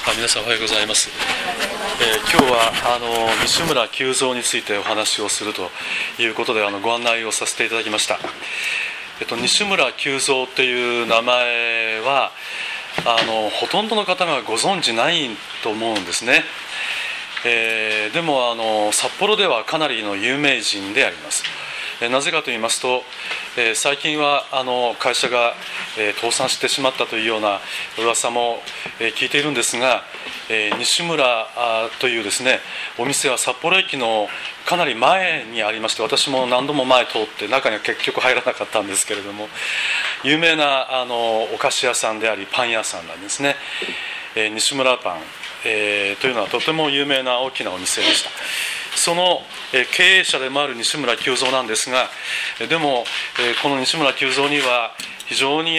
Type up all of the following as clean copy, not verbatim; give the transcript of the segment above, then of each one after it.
皆さんおはようございます。今日は西村久三についてお話をするということでご案内をさせていただきました。西村久三という名前はほとんどの方がご存じないと思うんですね。でも札幌ではかなりの有名人であります。なぜかと言いますと、最近は会社が、倒産してしまったというような噂も、聞いているんですが、西村というですね、お店は札幌駅のかなり前にありまして、私も何度も前通って中には結局入らなかったんですけれども、有名なお菓子屋さんでありパン屋さんなんですね。西村パン、というのはとても有名な大きなお店でした。その経営者でもある西村久三なんですが、でもこの西村久三には非常に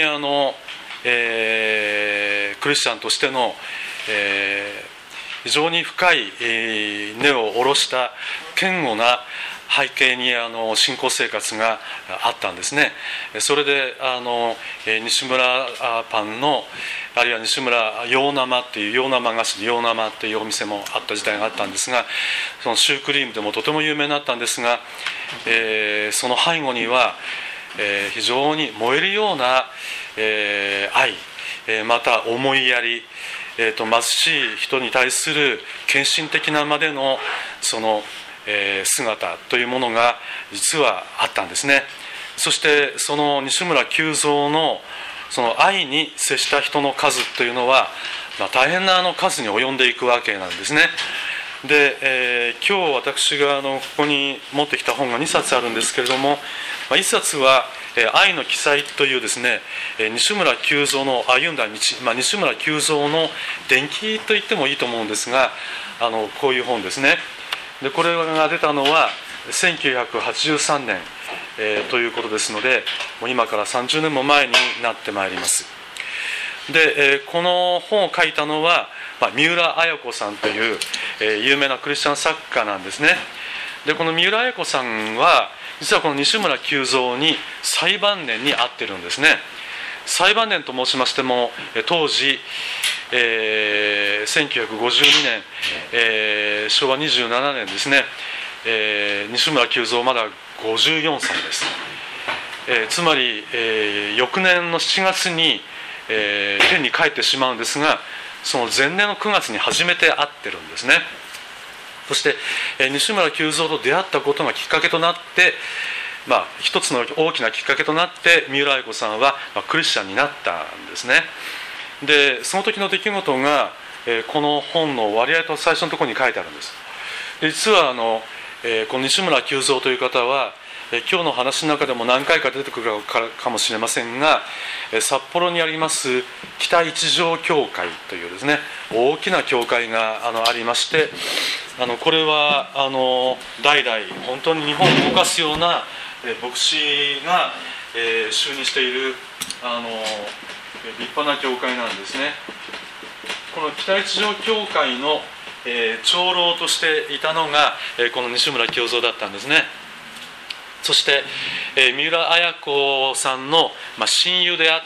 クリスチャンとしての非常に深い根を下ろした堅固な背景に信仰生活があったんですね。それで西村パンのあるいは西村洋生っていう洋生菓子で洋生っていうお店もあった時代があったんですが、そのシュークリームでもとても有名になったんですが、その背後には非常に燃えるような愛、また思いやり、貧しい人に対する献身的なまでのその姿というものが実はあったんですね。そしてその西村久三のその愛に接した人の数というのは、大変な数に及んでいくわけなんですね。で、今日私がここに持ってきた本が2冊あるんですけれども、1冊は愛の記載というですね、西村久三の歩んだ道、西村久三の伝記と言ってもいいと思うんですが、こういう本ですね。でこれが出たのは1983年、ということですので、もう今から30年も前になってまいります。で、この本を書いたのは、三浦綾子さんという、有名なクリスチャン作家なんですね。でこの三浦綾子さんは実はこの西村久三に最晩年に会ってるんですね。最晩年と申しましても、当時、1952年、昭和27年ですね、西村久三まだ54歳です。つまり、翌年の7月に、天に帰ってしまうんですが、その前年の9月に初めて会ってるんですね。そして、西村久三と出会ったことがきっかけとなって、一つの大きなきっかけとなって三浦綾子さんは、クリスチャンになったんですね。でその時の出来事が、この本の割合と最初のところに書いてあるんです。で実はこの西村久三という方は、今日の話の中でも何回か出てくるかもしれませんが、札幌にあります北一条教会というですね、大きな教会がありまして、これは代々本当に日本を動かすような牧師が就任している立派な教会なんですね。この北一条教会の長老としていたのがこの西村久三だったんですね。そして三浦綾子さんの親友であって、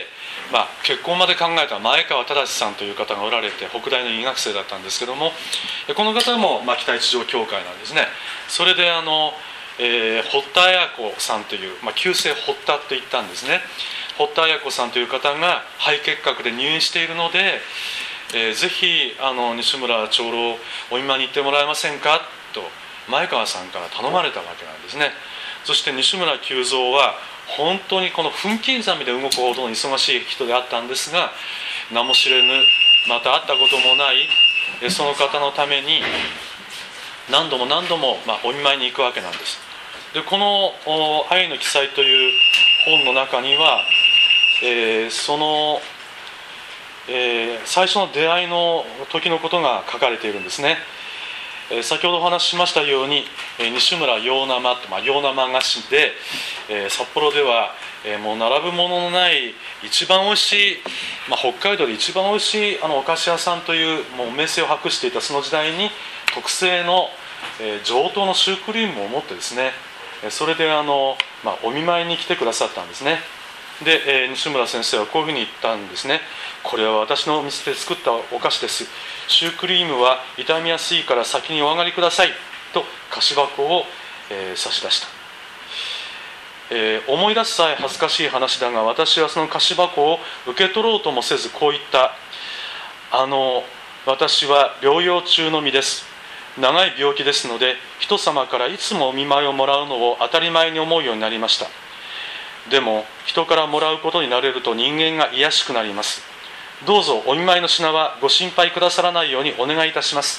結婚まで考えた前川忠さんという方がおられて、北大の医学生だったんですけども、この方も北一条教会なんですね。それで堀田綾子さんという、旧姓堀田と言ったんですね。堀田綾子さんという方が肺結核で入院しているので、ぜひ西村長老お見舞いに行ってもらえませんかと前川さんから頼まれたわけなんですね。そして西村久三は本当にこの分刻みで動くほどの忙しい人であったんですが、名も知れぬ、また会ったこともないその方のために何度もお見舞いに行くわけなんです。でこの「愛の記載」という本の中には、その、最初の出会いの時のことが書かれているんですね。先ほどお話ししましたように、西村洋生って、洋生菓子で、札幌では、もう並ぶもののない一番おいしい、北海道で一番おいしいお菓子屋さんというもう名声を博していたその時代に、特製の、上等のシュークリームを持ってですね、それでお見舞いに来てくださったんですね。 で、西村先生はこういうふうに言ったんですね。これは私の店で作ったお菓子です。シュークリームは傷みやすいから先にお上がりくださいと菓子箱を、差し出した。思い出すさえ恥ずかしい話だが、私はその菓子箱を受け取ろうともせずこう言った。私は療養中の身です。長い病気ですので、人様からいつもお見舞いをもらうのを当たり前に思うようになりました。でも人からもらうことになれると人間が卑しくなります。どうぞお見舞いの品はご心配くださらないようにお願いいたします。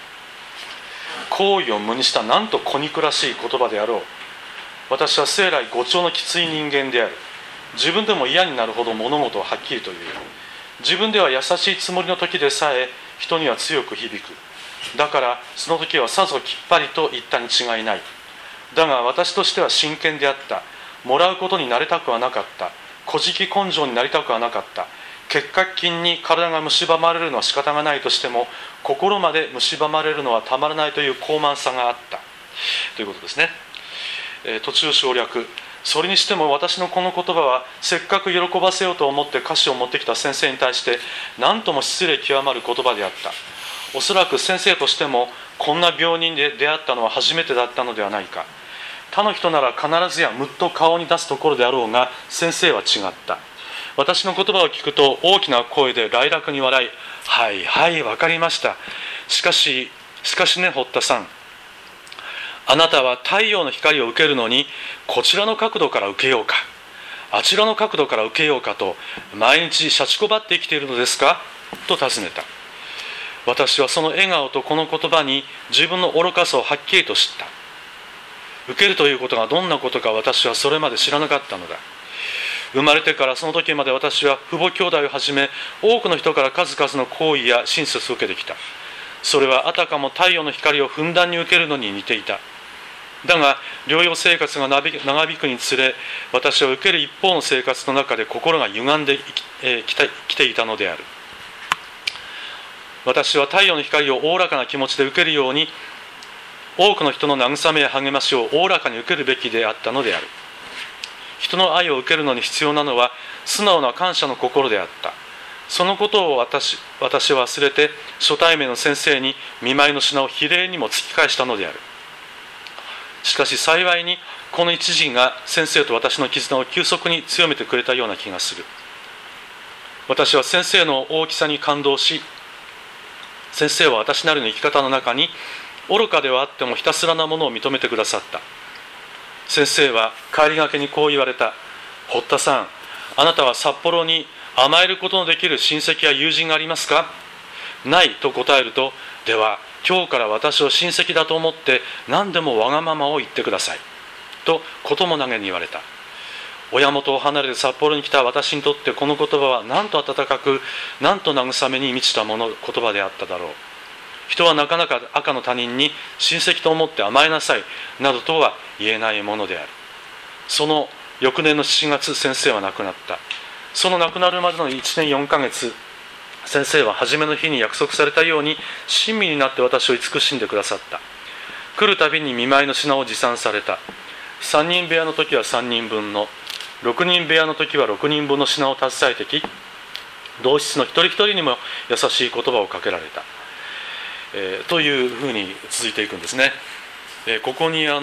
好意を無にしたなんと小憎らしい言葉であろう。私は生来語調のきつい人間である。自分でも嫌になるほど物事をはっきりと言う。自分では優しいつもりの時でさえ人には強く響く。だからその時はさぞきっぱりと言ったに違いない。だが私としては真剣であった。もらうことになりたくはなかった。小じ根性になりたくはなかった。結核菌に体が蝕まれるのは仕方がないとしても、心まで蝕まれるのはたまらないという高慢さがあったということですね。途中省略。それにしても私のこの言葉はせっかく喜ばせようと思って歌詞を持ってきた先生に対して何とも失礼極まる言葉であった。おそらく先生としてもこんな病人で出会ったのは初めてだったのではないか。他の人なら必ずやむっと顔に出すところであろうが、先生は違った。私の言葉を聞くと大きな声で来楽に笑い、はいはい分かりました。しかしね、堀田さん、あなたは太陽の光を受けるのにこちらの角度から受けようか、あちらの角度から受けようかと毎日シャチこばって生きているのですかと尋ねた。私はその笑顔とこの言葉に自分の愚かさをはっきりと知った。受けるということがどんなことか私はそれまで知らなかったのだ。生まれてからその時まで私は父母兄弟をはじめ多くの人から数々の好意や親切を受けてきた。それはあたかも太陽の光をふんだんに受けるのに似ていた。だが療養生活が長引くにつれ、私は受ける一方の生活の中で心が歪んできていたのである。私は太陽の光をおおらかな気持ちで受けるように、多くの人の慰めや励ましをおおらかに受けるべきであったのである。人の愛を受けるのに必要なのは素直な感謝の心であった。そのことを私は忘れて初対面の先生に見舞いの品を比例にも突き返したのである。しかし幸いにこの一時が先生と私の絆を急速に強めてくれたような気がする。私は先生の大きさに感動し、先生は私なりの生き方の中に愚かではあってもひたすらなものを認めてくださった。先生は帰りがけにこう言われた。堀田さん、あなたは札幌に甘えることのできる親戚や友人がありますか？ないと答えると、では今日から私を親戚だと思って何でもわがままを言ってくださいとことも投げに言われた。親元を離れて札幌に来た私にとってこの言葉はなんと温かく、なんと慰めに満ちた言葉であっただろう。人はなかなか赤の他人に親戚と思って甘えなさいなどとは言えないものである。その翌年の7月、先生は亡くなった。その亡くなるまでの1年4ヶ月、先生は初めの日に約束されたように親身になって私を慈しんでくださった。来るたびに見舞いの品を持参された。3人部屋の時は3人分の、6人部屋の時は6人分の品を携えてき、同室の一人一人にも優しい言葉をかけられた。というふうに続いていくんですね。ここにこ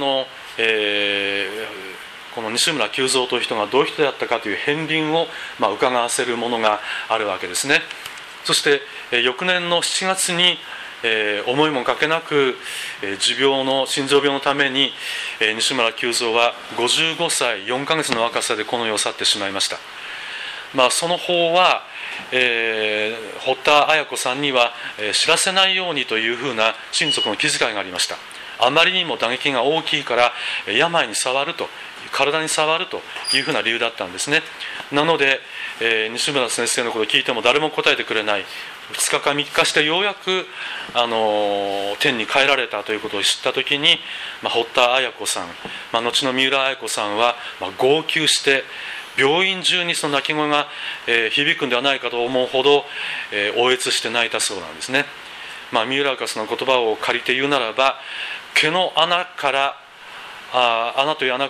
の西村久蔵という人がどういう人だったかという片鱗を伺わせるものがあるわけですね。そして翌年の7月に思いもかけなく心臓病のために西村久蔵は55歳4ヶ月の若さでこの世を去ってしまいました。その方は堀田綾子さんには知らせないようにというふうな親族の気遣いがありました。あまりにも打撃が大きいから病に触ると、体に触るというふうな理由だったんですね。なので、西村先生のことを聞いても誰も答えてくれない。2日か3日してようやく天に帰られたということを知ったときに、堀田綾子さん、後の三浦綾子さんは号泣して病院中にその泣き声が響くんではないかと思うほど嗚咽して泣いたそうなんですね。三浦綾子さんの言葉を借りて言うならば、毛の穴という穴から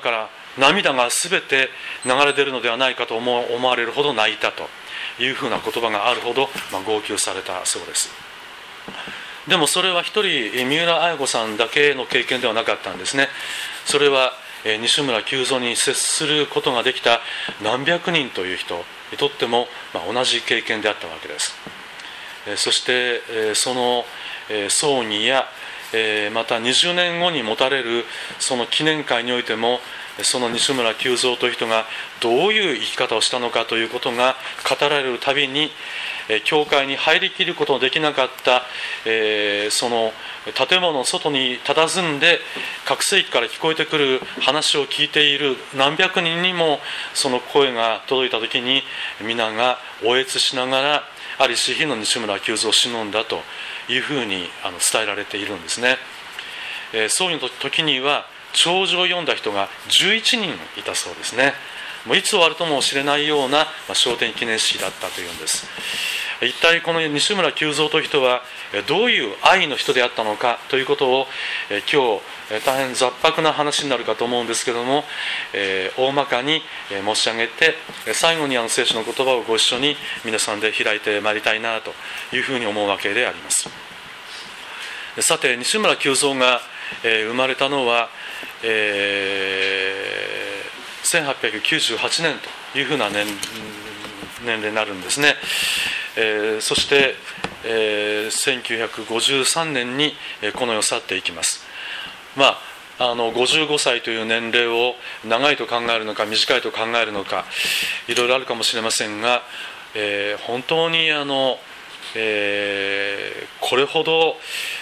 涙が全て流れ出るのではないかと思われるほど泣いたというふうな言葉があるほど、号泣されたそうです。でもそれは一人三浦綾子さんだけの経験ではなかったんですね。それは西村久蔵に接することができた何百人という人にとっても同じ経験であったわけです。そしてその葬儀やまた20年後に持たれるその記念会においても、その西村久蔵という人がどういう生き方をしたのかということが語られるたびに、教会に入りきることのできなかった、その建物の外に佇んで拡声器から聞こえてくる話を聞いている何百人にもその声が届いたときに、皆がおえつしながらありし日の西村久蔵を偲んだというふうに伝えられているんですね。葬儀の時には弔辞を読んだ人が11人いたそうですね。もういつ終わるとも知れないような昇天記念式だったというんです。一体この西村久蔵という人はどういう愛の人であったのかということを今日大変雑白な話になるかと思うんですけども、大まかに申し上げて、最後に聖書の言葉をご一緒に皆さんで開いてまいりたいなというふうに思うわけであります。さて、西村久蔵が生まれたのは1898年というふうな年齢になるんですね。そして、1953年にこの世を去っていきます。55歳という年齢を長いと考えるのか短いと考えるのか、いろいろあるかもしれませんが、本当にこれほど、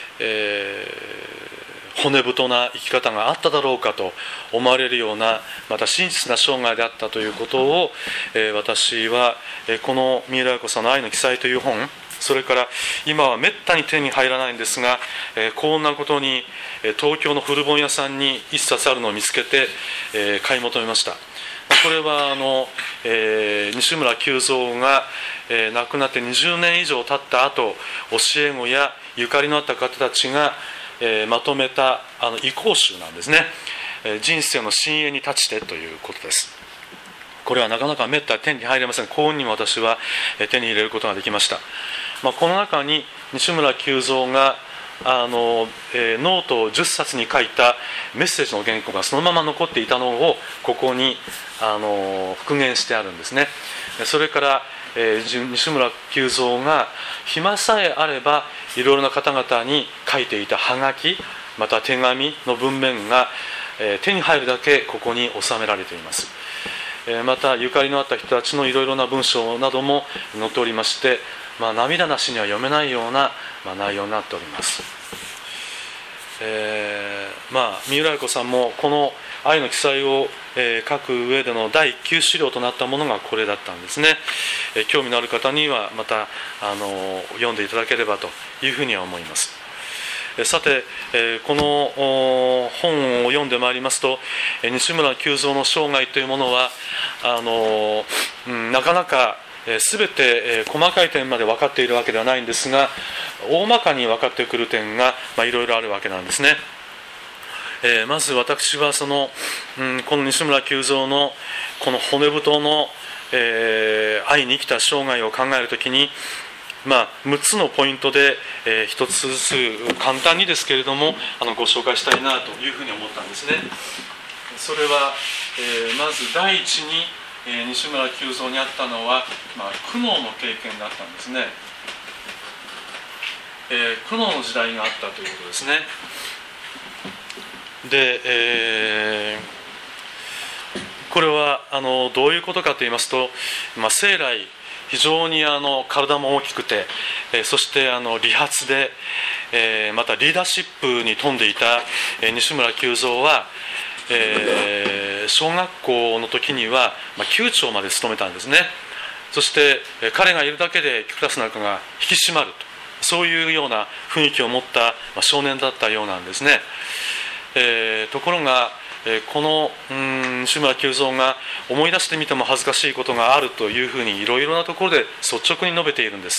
骨太な生き方があっただろうかと思われるような、また真実な生涯であったということを、私はこの三浦綾子さんの愛の記載という本、それから今はめったに手に入らないんですが、こんなことに東京の古本屋さんに一冊あるのを見つけて、買い求めました。これは西村久蔵が亡くなって20年以上経った後、教え子やゆかりのあった方たちがまとめた遺構集なんですね。人生の深淵に立ちてということです。これはなかなかめったに手に入れません。幸運にも私は手に入れることができました。この中に西村久蔵がノートを10冊に書いたメッセージの原稿がそのまま残っていたのをここに復元してあるんですね。それから西村久蔵が暇さえあればいろいろな方々に書いていたはがき、また手紙の文面が手に入るだけここに収められています。またゆかりのあった人たちのいろいろな文章なども載っておりまして、涙なしには読めないような内容になっております。三浦綾子さんもこの愛の記載を書く上での第一級資料となったものがこれだったんですね。興味のある方にはまた読んでいただければというふうには思います。さて、この本を読んでまいりますと、西村久蔵の生涯というものはなかなか全て細かい点まで分かっているわけではないんですが、大まかに分かってくる点がいろいろあるわけなんですね。まず私はこの西村久蔵のこの骨太の、愛に生きた生涯を考えるときに、6つのポイントで、1つずつ簡単にですけれどもご紹介したいなというふうに思ったんですね。それは、まず第一に西村久蔵にあったのは、苦悩の経験だったんですね。苦悩の時代があったということですね。で、これはどういうことかと言いますと、生来非常に体も大きくて、そして理髪で、またリーダーシップに富んでいた西村久蔵は、小学校の時には級長まで務めたんですね。そして彼がいるだけでクラスなんかが引き締まると、そういうような雰囲気を持った少年だったようなんですね。ところがこの西村久蔵が思い出してみても恥ずかしいことがあるというふうにいろいろなところで率直に述べているんです。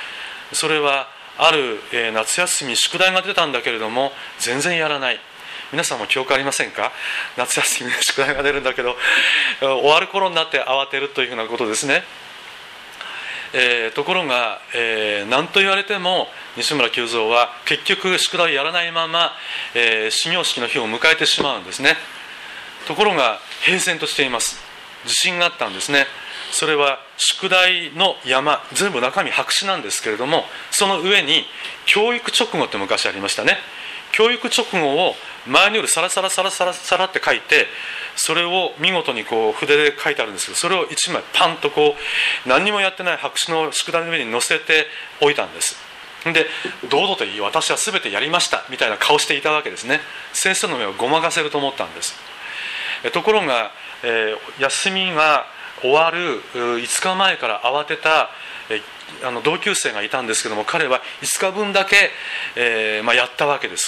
それはある夏休み宿題が出たんだけれども全然やらない、 皆さんも記憶ありませんか？夏休みの宿題が出るんだけど終わる頃になって慌てるというふうなことですね。ところが、何と言われても西村久蔵は結局宿題をやらないまま、始業式の日を迎えてしまうんですね。ところが平然としています。自信があったんですね。それは宿題の山、全部中身白紙なんですけれども、その上に教育直後って昔ありましたね。教育直後を前の夜サラサラサラサラサラって書いて、それを見事にこう筆で書いてあるんですけど、それを1枚パンとこう何にもやってない白紙の宿題の上に載せておいたんです。で、堂々と私は全てやりましたみたいな顔していたわけですね。先生の目をごまかせると思ったんです。ところが、休みが終わる5日前から慌てた同級生がいたんですけども、彼は5日分だけ、やったわけです。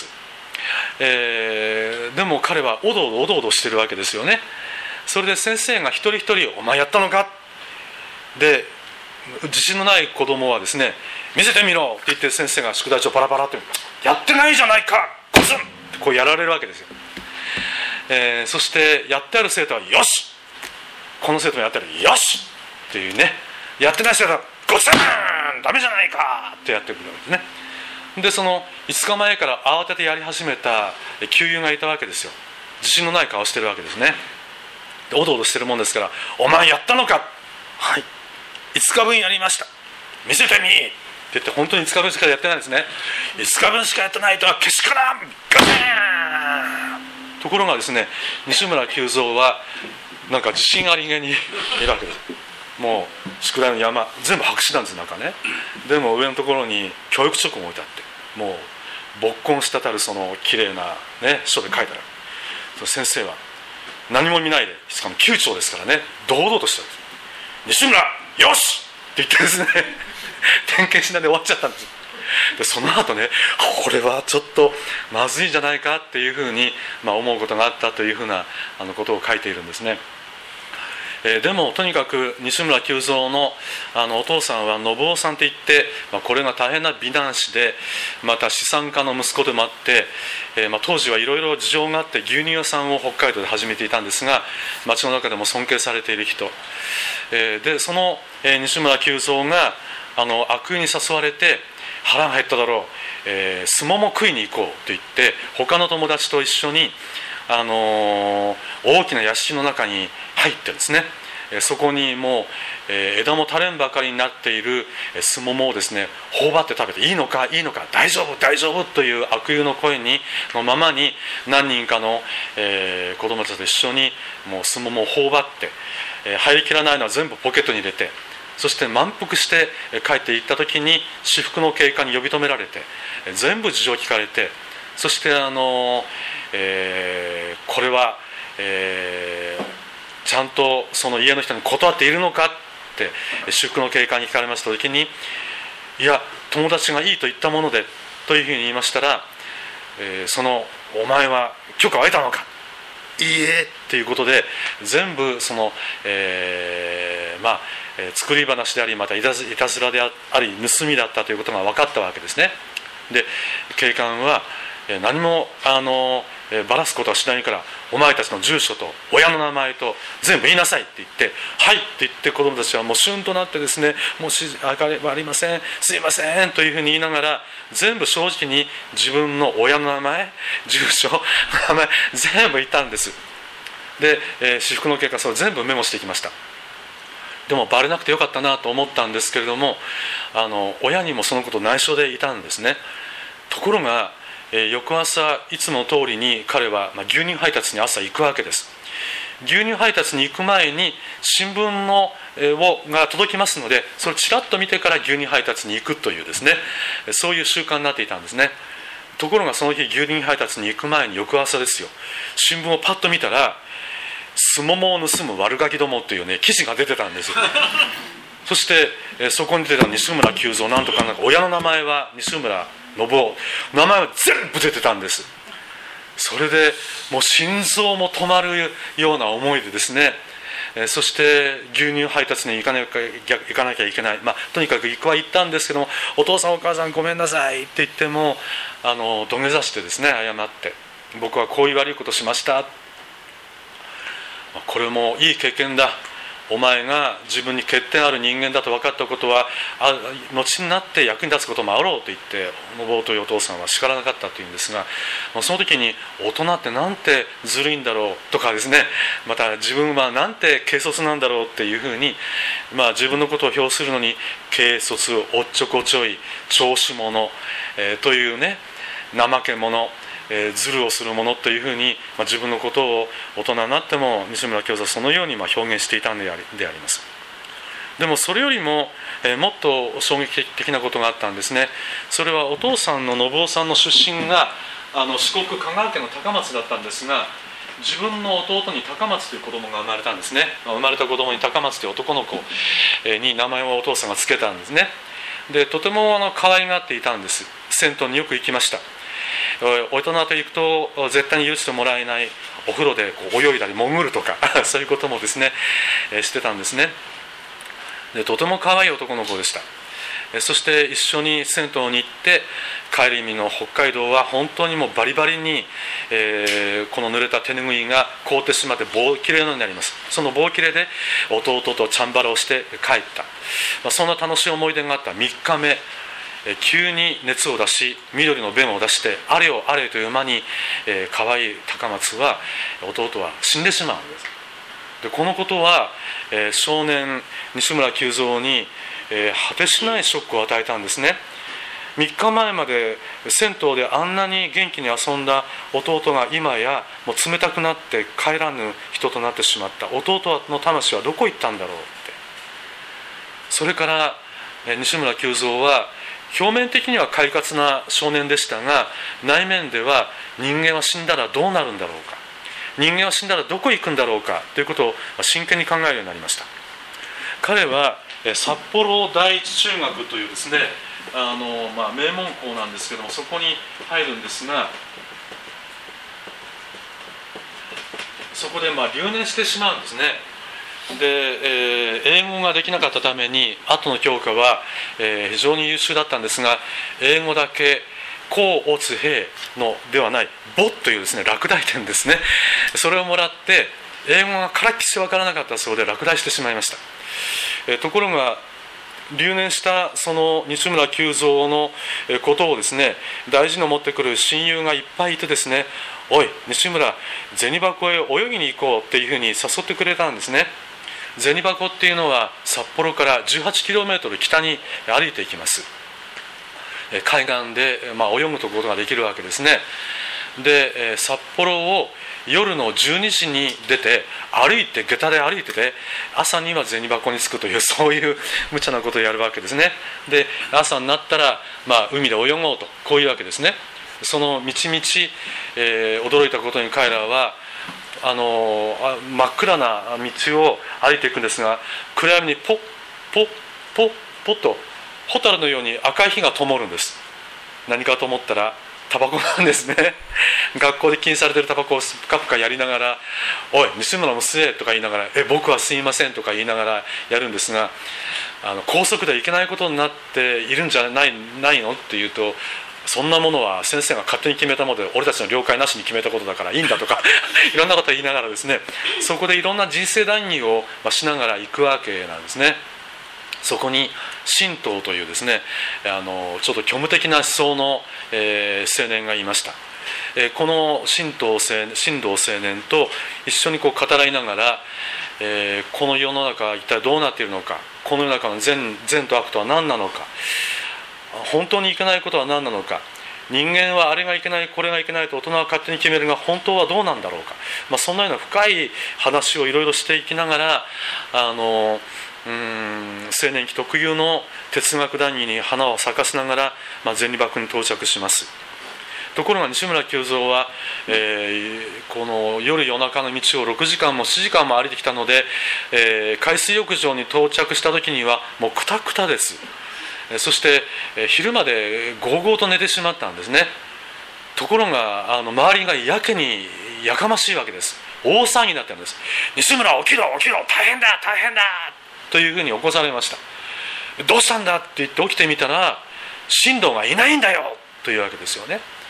でも彼はおどおどしてるわけですよね。それで先生が一人一人「お前やったのか?」で、自信のない子供はですね「見せてみろ」って言って、先生が宿題帳パラパラって「やってないじゃないかゴスン!」ってこうやられるわけですよ。そしてやってある生徒は「よし!」この生徒もやってある「よし!」っていうね、やってない生徒は「ゴスン!ダメじゃないか!」ってやってくるわけですね。で、その5日前から慌ててやり始めた旧友がいたわけですよ。自信のない顔してるわけですね。で、おどおどしてるもんですから「お前やったのか?」「はい、5日分やりました、見せてみ!」って言って、本当に5日分しかやってないんですね。5日分しかやってないとはけしからんガセーン。ところがですね、西村久蔵はなんか自信ありげにいるわけです。もう宿題の山全部白紙なんです、中ね。でも上のところに教育直後置いてあって、もう没根したるその綺麗な、ね、書で書いてある。先生は何も見ないで、しかも級長ですからね、堂々としたんです。西村よしって言ってですね点検しないで終わっちゃったんです。で、その後ね、これはちょっとまずいんじゃないかっていうふうに、思うことがあったというふうなことを書いているんですね。でもとにかく西村久蔵のお父さんは信夫さんといって、これが大変な美男子で、また資産家の息子でもあって、当時はいろいろ事情があって牛乳屋さんを北海道で始めていたんですが、町の中でも尊敬されている人、でその西村久蔵が悪友に誘われて、腹が減っただろう、すもも食いに行こうと言って他の友達と一緒に大きな屋敷の中に入ってですね、そこにもう、枝も垂れんばかりになっているすももをですね頬張って食べて、いいのかいいのか大丈夫大丈夫という悪友の声のままに、何人かの、子供たちと一緒にもうすももを頬張って、入りきらないのは全部ポケットに入れて、そして満腹して帰って行った時に私服の警官に呼び止められて、全部事情を聞かれて、そしてこれは、ちゃんとその家の人に断っているのかって私服の警官に聞かれました時に、いや友達がいいと言ったものでというふうに言いましたら、そのお前は許可を得たのか、いいえっていうことで、全部その、作り話であり、またいたずらであり盗みだったということが分かったわけですね。で、警官は何もばらすことはしないから、お前たちの住所と親の名前と全部言いなさいって言って、はいって言って、子供たちはもうシュンとなってですね、もうありません、すいませんというふうに言いながら、全部正直に自分の親の名前、住所、名前全部言ったんです。で、私服の警官それ全部メモしてきました。でもバレなくてよかったなと思ったんですけれども、親にもそのこと内緒でいたんですね。ところが、翌朝いつもの通りに彼は、牛乳配達に朝行くわけです。牛乳配達に行く前に新聞が届きますので、それをちらっと見てから牛乳配達に行くというですね、そういう習慣になっていたんですね。ところがその日牛乳配達に行く前に翌朝ですよ、新聞をパッと見たら、すももを盗む悪ガキどもというね記事が出てたんですよ。そして、そこに出てた西村久蔵なんとか親の名前は西村信夫、名前は全部出てたんです。それでもう心臓も止まるような思いでですね、そして牛乳配達に行かなきゃいけない、とにかく行くは行ったんですけども、お父さんお母さんごめんなさいって言っても土下座してですね謝って、 僕はこういう悪いことしました。これもいい経験だ。お前が自分に欠点ある人間だと分かったことは後になって役に立つこともあろうと言って、のぼうというお父さんは叱らなかったというんですが、その時に大人ってなんてずるいんだろうとかですね、また自分はなんて軽率なんだろうっていうふうに、自分のことを評するのに軽率、おっちょこちょい、調子者、というね、怠け者、ズルをするものというふうに、自分のことを大人になっても西村教授はそのように表現していたんであります。でもそれよりも、もっと衝撃的なことがあったんですね。それはお父さんの信夫さんの出身が四国香川県の高松だったんですが、自分の弟に高松という子供が生まれたんですね。生まれた子供に高松という男の子に名前をお父さんがつけたんですね。でとても可愛がっていたんです。銭湯によく行きました。大人と行くと絶対に許してもらえないお風呂で泳いだり潜るとかそういうこともですね、してたんですね。でとても可愛い男の子でした。そして一緒に銭湯に行って、帰り道の北海道は本当にもうバリバリに、この濡れた手拭いが凍ってしまって棒切れのようになります。その棒切れで弟とチャンバラをして帰った、そんな楽しい思い出があった3日目、急に熱を出し緑の便を出して、あれよあれという間に、可愛い高松は弟は死んでしまうんです。でこのことは、少年西村久蔵に、果てしないショックを与えたんですね。3日前まで銭湯であんなに元気に遊んだ弟が今やもう冷たくなって帰らぬ人となってしまった。弟の魂はどこ行ったんだろうって。それから西村久蔵は表面的には快活な少年でしたが、内面では人間は死んだらどうなるんだろうか、人間は死んだらどこ行くんだろうかということを真剣に考えるようになりました。彼は札幌第一中学というですね、名門校なんですけども、そこに入るんですが、そこで留年してしまうんですね。で、英語ができなかったために後の教科は、非常に優秀だったんですが、英語だけ甲乙丙のではない母というですね落第点ですね、それをもらって英語がからっきし分からなかったそうで落第してしまいました。ところが留年したその西村久蔵のことをですね大事に思ってくる親友がいっぱいいてですね、おい西村、銭箱へ泳ぎに行こうっていうふうに誘ってくれたんですね。銭箱っていうのは札幌から 18km 北に歩いていきます。海岸で、泳ぐことができるわけですね。で札幌を夜の12時に出て下駄で歩いてて、朝には銭箱に着くという、そういう無茶なことをやるわけですね。で朝になったら、海で泳ごうと、こういうわけですね。その道々、驚いたことに彼らは真っ暗な道を歩いていくんですが、暗闇にポッポッポッポッと蛍のように赤い火が灯るんです。何かと思ったらタバコなんですね。学校で禁止されているタバコをプカプカやりながら、おい西村も吸えとか言いながら、僕は吸いませんとか言いながらやるんですが、校則ではいけないことになっているんじゃないのって言うと、そんなものは先生が勝手に決めたもので、俺たちの了解なしに決めたことだからいいんだとかいろんなことを言いながらですね、そこでいろんな人生談義をしながら行くわけなんですね。そこに神道というですね、ちょっと虚無的な思想の、青年がいました。この神道青年と一緒に語らいながら、この世の中は一体どうなっているのか、この世の中の善と悪とは何なのか、本当にいけないことは何なのか、人間はあれがいけないこれがいけないと大人は勝手に決めるが本当はどうなんだろうか、そんなような深い話をいろいろしていきながら、青年期特有の哲学談義に花を咲かせながら、銭箱に到着します。ところが西村久蔵は、この夜中の道を6時間も7時間も歩いてきたので、海水浴場に到着した時にはもうクタクタです。そして昼までゴーゴーと寝てしまったんですね。ところが周りがやけにやかましいわけです。大騒ぎになってるんです。西村起きろ起きろ、大変だ大変だというふうに起こされました。どうしたんだって言って起きてみたら、神道がいないんだよというわけですよね。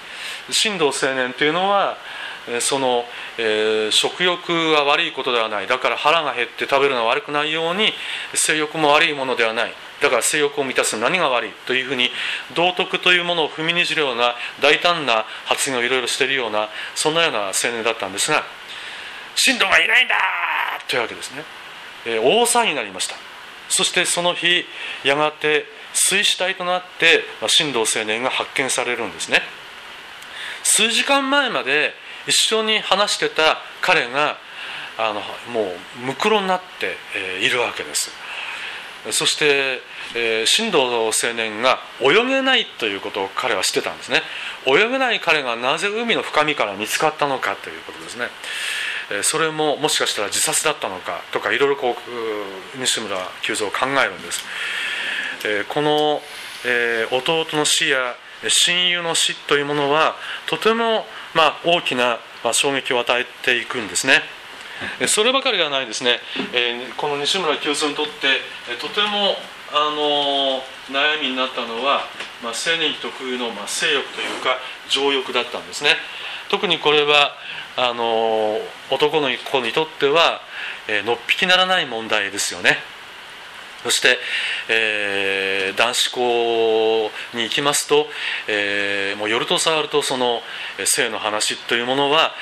神道青年というのはその、食欲が悪いことではない、だから腹が減って食べるのは悪くないように性欲も悪いものではない、だから性欲を満たす何が悪いというふうに道徳というものを踏みにじるような大胆な発言をいろいろしているような、そんなような青年だったんですが、神道がいないんだというわけですね。大騒ぎになりました。そしてその日やがて水死体となって神道青年が発見されるんですね。数時間前まで一緒に話してた彼がもうむくろになっているわけです。そして神道青年が泳げないということを彼は知ってたんですね。泳げない彼がなぜ海の深みから見つかったのかということですね。それももしかしたら自殺だったのかとかいろいろ西村久蔵考えるんです。この弟の死や親友の死というものはとても大きな衝撃を与えていくんですね。そればかりではないですね。この西村久蔵にとってとても悩みになったのは、青年期特有の性欲というか情欲だったんですね。特にこれは男の子にとってはのっぴきならない問題ですよね。そして、男子校に行きますと、もう夜と触るとその性の話というものは、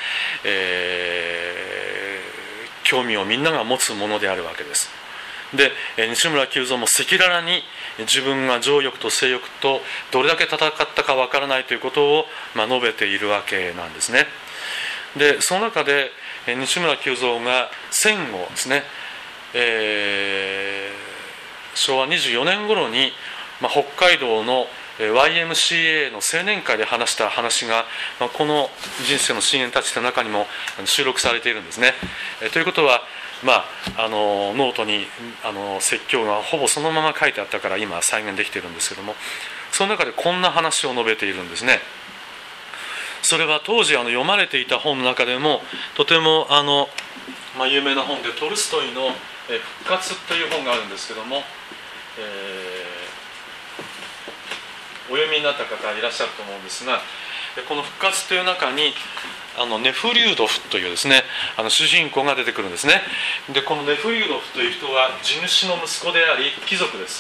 興味をみんなが持つものであるわけです。で、西村久蔵も赤裸々に自分が情欲と性欲とどれだけ戦ったかわからないということを述べているわけなんですね。でその中で西村久蔵が戦後ですね、昭和24年頃に、北海道の YMCA の青年会で話した話が、この人生の深淵たちの中にも収録されているんですね。ということは、ノートに説教がほぼそのまま書いてあったから今再現できているんですけども、その中でこんな話を述べているんですね。それは当時読まれていた本の中でもとても有名な本で、トルストイの「復活」という本があるんですけども、お読みになった方いらっしゃると思うんですが、この復活という中にネフリュードフというですね主人公が出てくるんですね。でこのネフリュードフという人は地主の息子であり貴族です。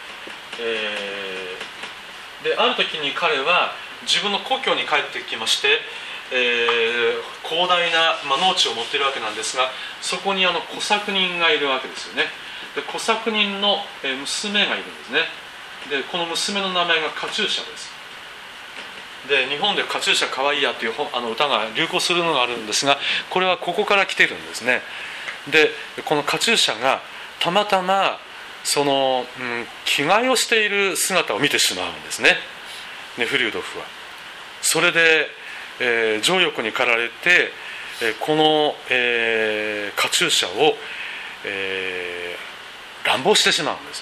である時に彼は自分の故郷に帰ってきまして、広大な、農地を持っているわけなんですが、そこに小作人がいるわけですよね。で小作人の娘がいるんですね。でこの娘の名前がカチューシャです。で日本でカチューシャかわいいやという歌が流行するのがあるんですが、これはここから来ているんですね。でこのカチューシャがたまたまその、着替えをしている姿を見てしまうんですね、ネフリュードフは。それで、情欲に駆られて、この、カチューシャを、乱暴してしまうんです。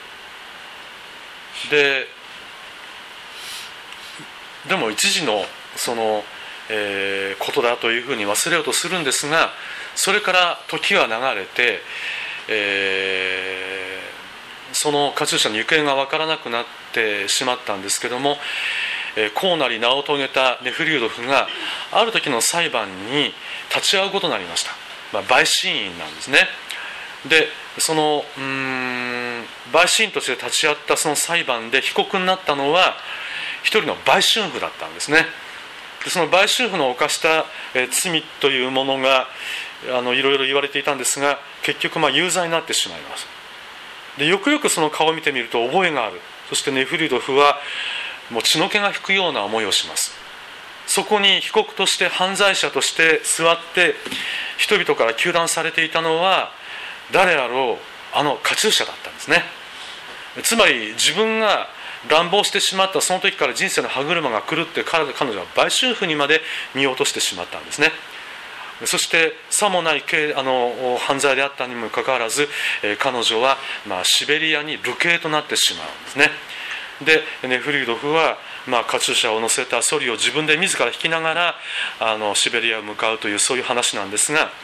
でも一時のその、ことだというふうに忘れようとするんですが、それから時は流れて、そのカチューシャの行方が分からなくなってしまったんですけども、功なり名を遂げたネフリュードフがある時の裁判に立ち会うことになりました。陪審員なんですね。でその陪審員として立ち会ったその裁判で被告になったのは一人の売春婦だったんですね。でその売春婦の犯した罪というものがいろいろ言われていたんですが、結局有罪になってしまいます。でよくよくその顔を見てみると覚えがある。そしてネフリュードフはもう血の気が引くような思いをします。そこに被告として犯罪者として座って人々から糾弾されていたのは誰あろうカチューシャだったんですね。つまり自分が乱暴してしまったその時から人生の歯車が狂って彼女は売春婦にまで見落としてしまったんですね。そしてさもない犯罪であったにもかかわらず、彼女はシベリアに流刑となってしまうんですね。でネフリュードフは、カチューシャを乗せたソリを自分で自ら引きながらシベリアへ向かうというそういう話なんですが、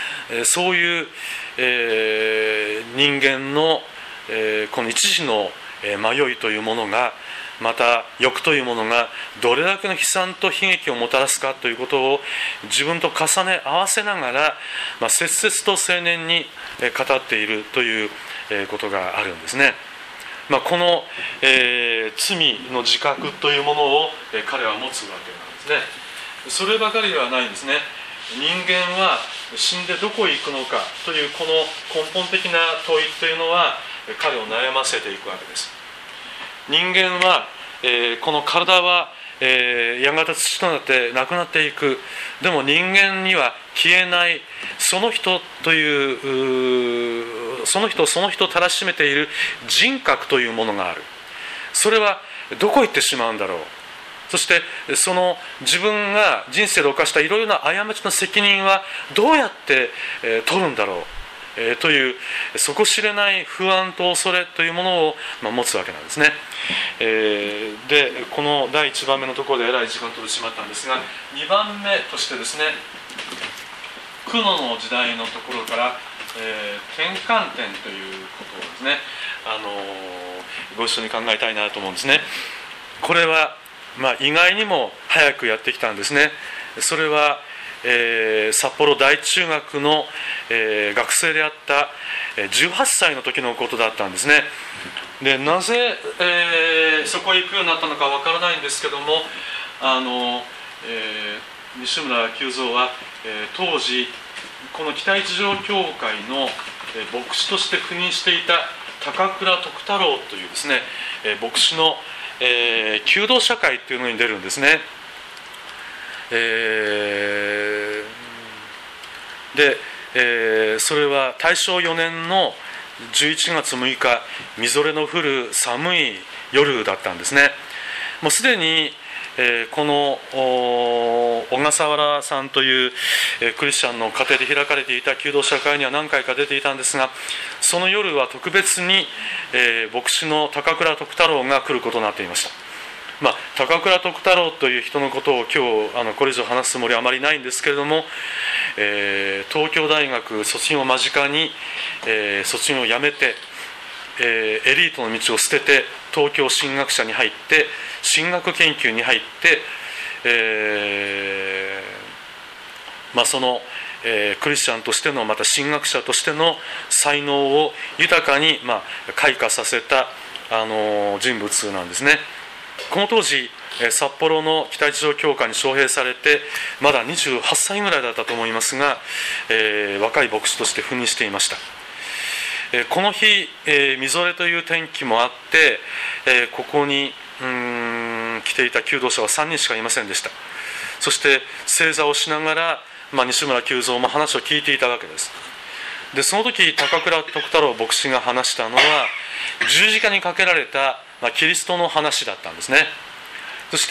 そういう、人間の、この一時の、 迷いというものが、また欲というものがどれだけの悲惨と悲劇をもたらすかということを自分と重ね合わせながら、切々と青年に語っているということがあるんですね。この、罪の自覚というものを彼は持つわけなんですね。そればかりではないんですね。人間は死んでどこへ行くのかというこの根本的な問いというのは彼を悩ませていくわけです。人間は、この体は、やがて土となってなくなっていく。でも人間には消えないその人というその人をたらしめている人格というものがある。それはどこへ行ってしまうんだろう。そしてその自分が人生で犯したいろいろな過ちの責任はどうやって、取るんだろう、という底知れない不安と恐れというものを、持つわけなんですね。でこの第1番目のところでえらい時間取ってしまったんですが、2番目としてですね、苦悩の時代のところから、転換点ということをですね、ご一緒に考えたいなと思うんですね。これは意外にも早くやってきたんですね。それは、札幌大中学の、学生であった18歳の時のことだったんですね。でなぜ、そこへ行くようになったのかわからないんですけども、西村久蔵は、当時この北一条教会の牧師として赴任していた高倉徳太郎というですね、牧師の求道社会というのに出るんですね。で、それは大正4年の11月6日、みぞれの降る寒い夜だったんですね。もうすでに、この小笠原さんというクリスチャンの家庭で開かれていた求道社会には何回か出ていたんですが、その夜は特別に、牧師の高倉徳太郎が来ることになっていました。高倉徳太郎という人のことを今日これ以上話すつもりはあまりないんですけれども、東京大学卒業間近に、卒業をやめて、エリートの道を捨てて東京神学者に入って神学研究に入って、その、クリスチャンとしてのまた神学者としての才能を豊かに、開花させた、人物なんですね。この当時札幌の北一条教会に招聘されてまだ28歳ぐらいだったと思いますが、若い牧師として赴任していました。この日、みぞれという天気もあって、ここに来ていた求道者は3人しかいませんでした。そして正座をしながら、西村久蔵も話を聞いていたわけです。でその時高倉徳太郎牧師が話したのは十字架にかけられた、キリストの話だったんですね。そして、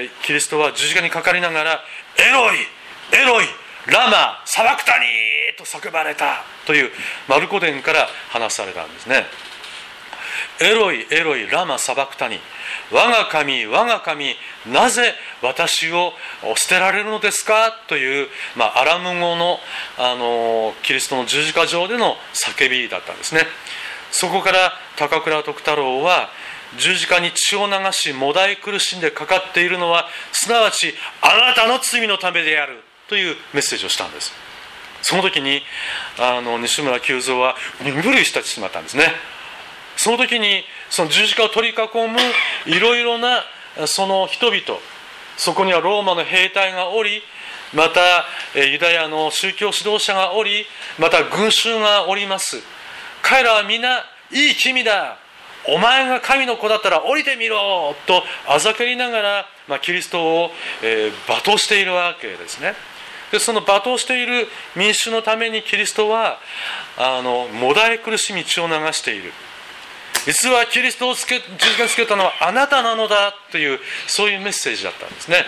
キリストは十字架にかかりながらエロイエロイラマサバクタニーと叫ばれたというマルコ伝から話されたんですね。エロイエロイラマサバクタニ、我が神我が神なぜ私を捨てられるのですかという、アラム語の、キリストの十字架上での叫びだったんですね。そこから高倉徳太郎は十字架に血を流しもだい苦しんでかかっているのはすなわちあなたの罪のためであるというメッセージをしたんです。その時に西村久蔵は身震いしてしまったんですね。その時にその十字架を取り囲むいろいろなその人々、そこにはローマの兵隊がおり、またユダヤの宗教指導者がおり、また群衆がおります。彼らは皆いい君だ、お前が神の子だったら降りてみろとあざけりながら、キリストを、罵倒しているわけですね。でその罵倒している民衆のためにキリストはもだえ苦しみ血を流している。実はキリストを十字架につけたのはあなたなのだというそういうメッセージだったんですね。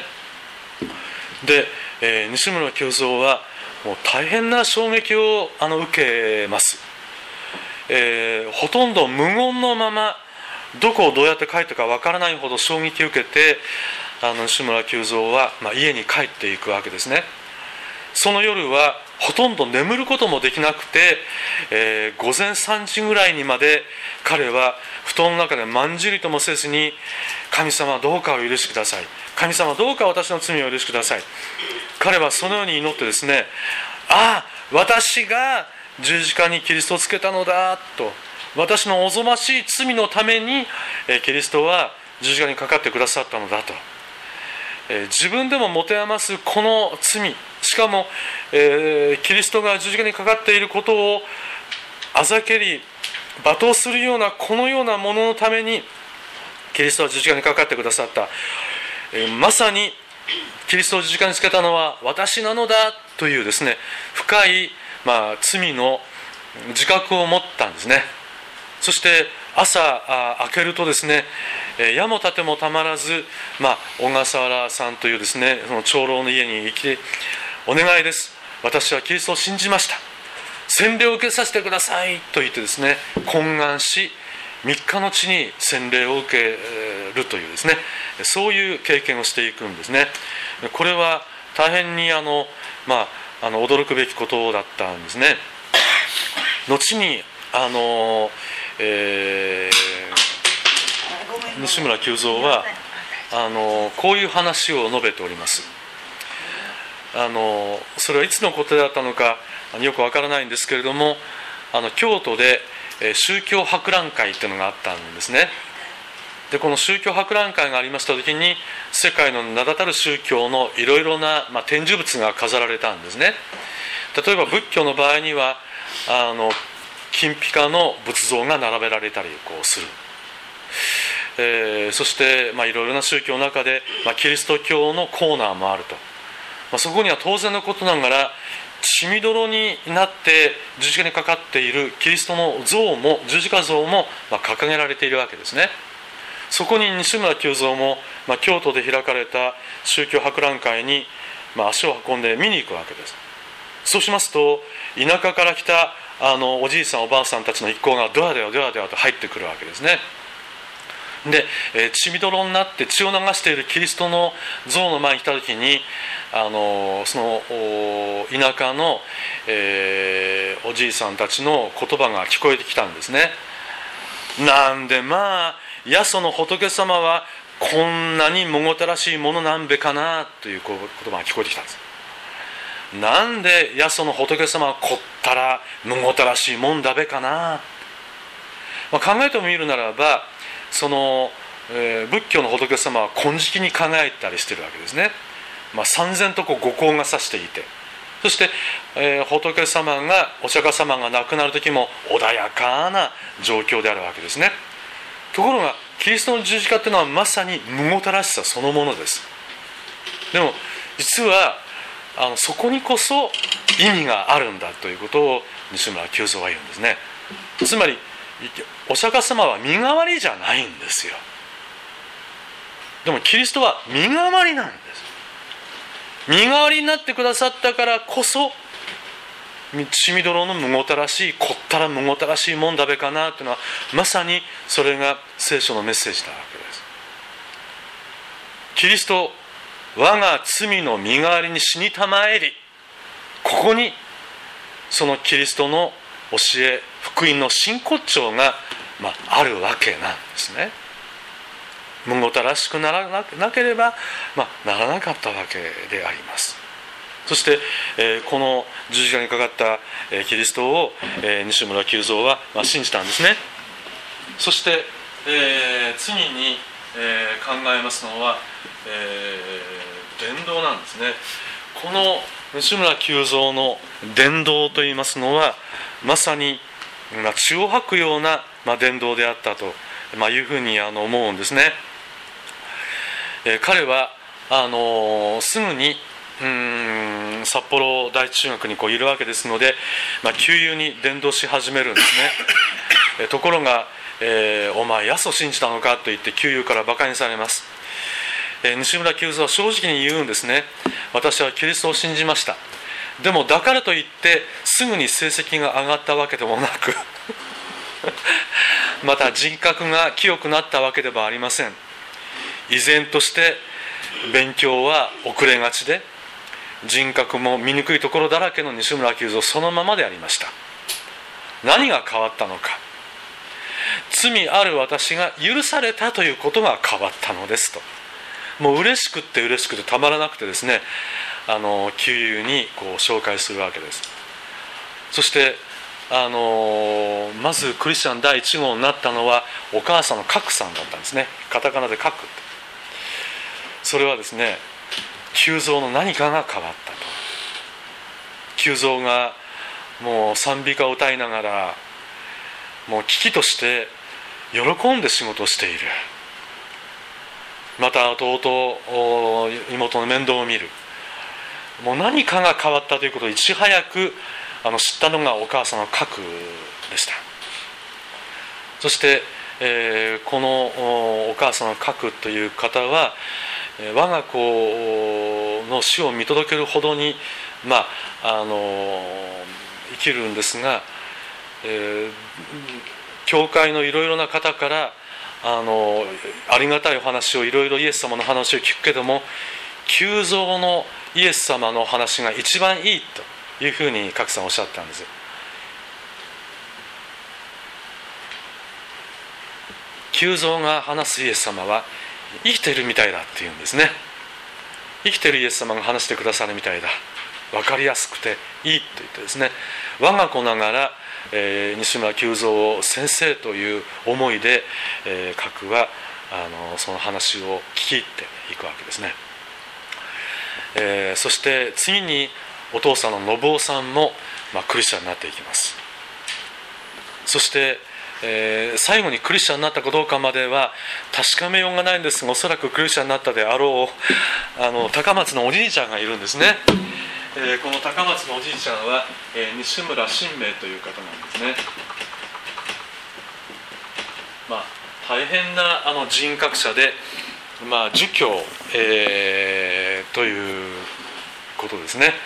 で、西村久蔵はもう大変な衝撃を受けます。ほとんど無言のままどこをどうやって書いたかわからないほど衝撃を受けて西村久蔵は、家に帰っていくわけですね。その夜はほとんど眠ることもできなくて、午前3時ぐらいにまで彼は布団の中でまんじりともせずに、神様どうかお許しください、神様どうか私の罪をお許しください。彼はそのように祈ってですね、私が十字架にキリストをつけたのだと、私のおぞましい罪のためにキリストは十字架にかかってくださったのだと、自分でも持て余すこの罪、しかも、キリストが十字架にかかっていることをあざけり罵倒するようなこのようなもののためにキリストは十字架にかかってくださった、まさにキリストを十字架につけたのは私なのだというですね、深い、罪の自覚を持ったんですね。そして朝明けるとですね、矢も盾もたまらず、小笠原さんというですね、その長老の家に行き、お願いです、私はキリストを信じました、洗礼を受けさせてくださいと言ってですね、懇願し3日のうちに洗礼を受けるというですね、そういう経験をしていくんですね。これは大変に驚くべきことだったんですね。後に西村久蔵はこういう話を述べております。それはいつのことだったのかよくわからないんですけれども、京都で宗教博覧会っていうのがあったんですね。でこの宗教博覧会がありました時に、世界の名だたる宗教のいろいろな、展示物が飾られたんですね。例えば仏教の場合には金ピカの仏像が並べられたりする、そしていろいろな宗教の中で、キリスト教のコーナーもあると、そこには当然のことながら血みどろになって十字架にかかっているキリストの像も、十字架像も掲げられているわけですね。そこに西村久蔵も、京都で開かれた宗教博覧会に、足を運んで見に行くわけです。そうしますと、田舎から来たおじいさんおばあさんたちの一行がドアだよドアだよと入ってくるわけですね。で、血みどろになって血を流しているキリストの像の前に来た時に、その田舎の、おじいさんたちの言葉が聞こえてきたんですね。なんで八十の仏様はこんなにもごたらしいものなんべかなという言葉が聞こえてきたんです。なんで八十の仏様はこったらむごたらしいもんだべかな、考えてみるならば、その、仏教の仏様は金色に輝いたりしているわけですね。三千と五光が差していて、そして、仏様がお釈迦様が亡くなる時も穏やかな状況であるわけですね。ところがキリストの十字架というのはまさにむごたらしさそのものです。でも実はそこにこそ意味があるんだということを西村久蔵は言うんですね。つまりお釈迦様は身代わりじゃないんですよ。でもキリストは身代わりなんです。身代わりになってくださったからこそ、血みどろのむごたらしい、こったらむごたらしいもんだべかなというのは、まさにそれが聖書のメッセージなわけです。キリスト、我が罪の身代わりに死にたまえり、ここにそのキリストの教え、福音の真骨頂が、あるわけなんですね。むごたらしくならなければ、ならなかったわけであります。そして、この十字架にかかった、キリストを、西村久蔵は、信じたんですね。そして、次に、考えますのは、伝道なんですね。この西村久蔵の伝道といいますのは、まさに血を吐くような、伝道であったと、いうふうに思うんですね。彼はすぐに札幌第一中学にいるわけですので、旧友に伝道し始めるんですね。ところが、お前ヤスを信じたのかと言って旧友からバカにされます。西村久蔵は正直に言うんですね。私はキリストを信じました。でもだからといってすぐに成績が上がったわけでもなくまた人格が清くなったわけではありません。依然として勉強は遅れがちで、 人格も醜いところだらけの西村久蔵そのままでありました。何が変わったのか。罪ある私が許されたということが変わったのですと。もう嬉しくってたまらなくてですね、旧友にこう紹介するわけです。そしてまずクリスチャン第1号になったのはお母さんの角さんだったんですね。カタカナで角って。それはですね、久蔵の何かが変わったと。久蔵がもう賛美歌を歌いながらもう喜々として喜んで仕事をしている。また弟妹の面倒を見る。もう何かが変わったということをいち早く知ったのがお母さんの角でした。そして、このお母さんの角という方は我が子の死を見届けるほどに、生きるんですが、教会のいろいろな方からありがたいお話をいろいろイエス様の話を聞くけども、久蔵のイエス様の話が一番いいというふうに角さんおっしゃったんです。久蔵が話すイエス様は生きているみたいだっていうんですね。生きているイエス様が話してくださるみたいだ、分かりやすくていいと言ってですね、我が子ながら、西村久蔵を先生という思いで、角はその話を聞き入っていくわけですね。そして次にお父さんの信夫さんも、クリスチャンになっていきます。そして、最後にクリスチャンになったかどうかまでは確かめようがないんですが、おそらくクリスチャンになったであろう高松のおじいちゃんがいるんですね。この高松のおじいちゃんは、西村新明という方なんですね。大変な人格者で、儒教、ということですね。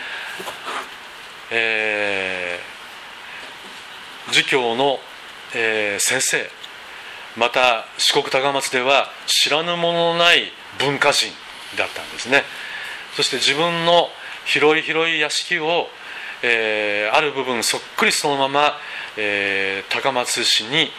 儒教の、先生、また四国高松では知らぬもののない文化人だったんですね。そして自分の広い屋敷を、ある部分そっくりそのまま、高松市に、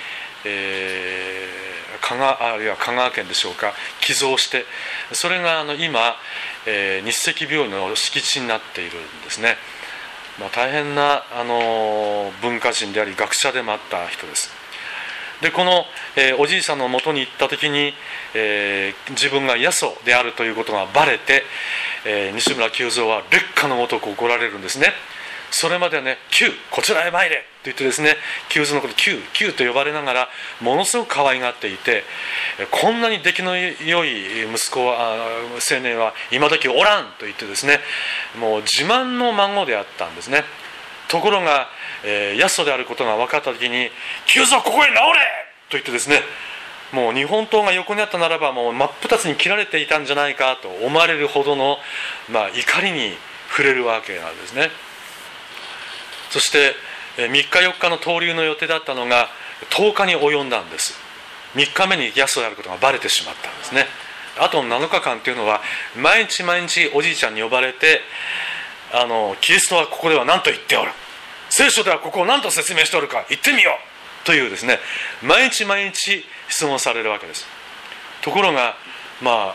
あるいは香川県でしょうか、寄贈して、それが今、日赤病院の敷地になっているんですね。大変な文化人であり学者でもあった人です。でこの、おじいさんのもとに行った時に、自分が耶稣であるということがバレて、西村久蔵は烈火のごとく怒られるんですね。それまではね、久こちらへ参れと言ってですね、久蔵のこと久と呼ばれながらものすごく可愛がっていて、こんなに出来の良い息子は青年は今時おらんと言ってですね、もう自慢の孫であったんですね。ところが、耶稣であることが分かった時に、久蔵ここへ直れと言ってですね、もう日本刀が横にあったならばもう真っ二つに切られていたんじゃないかと思われるほどの、怒りに触れるわけなんですね。そして3日4日の逗留の予定だったのが10日に及んだんです。3日目に耶稣であることがバレてしまったんですね。あとの7日間というのは毎日おじいちゃんに呼ばれて、キリストはここでは何と言っておる、聖書ではここを何と説明しておるか言ってみようというですね、毎日質問されるわけです。ところが若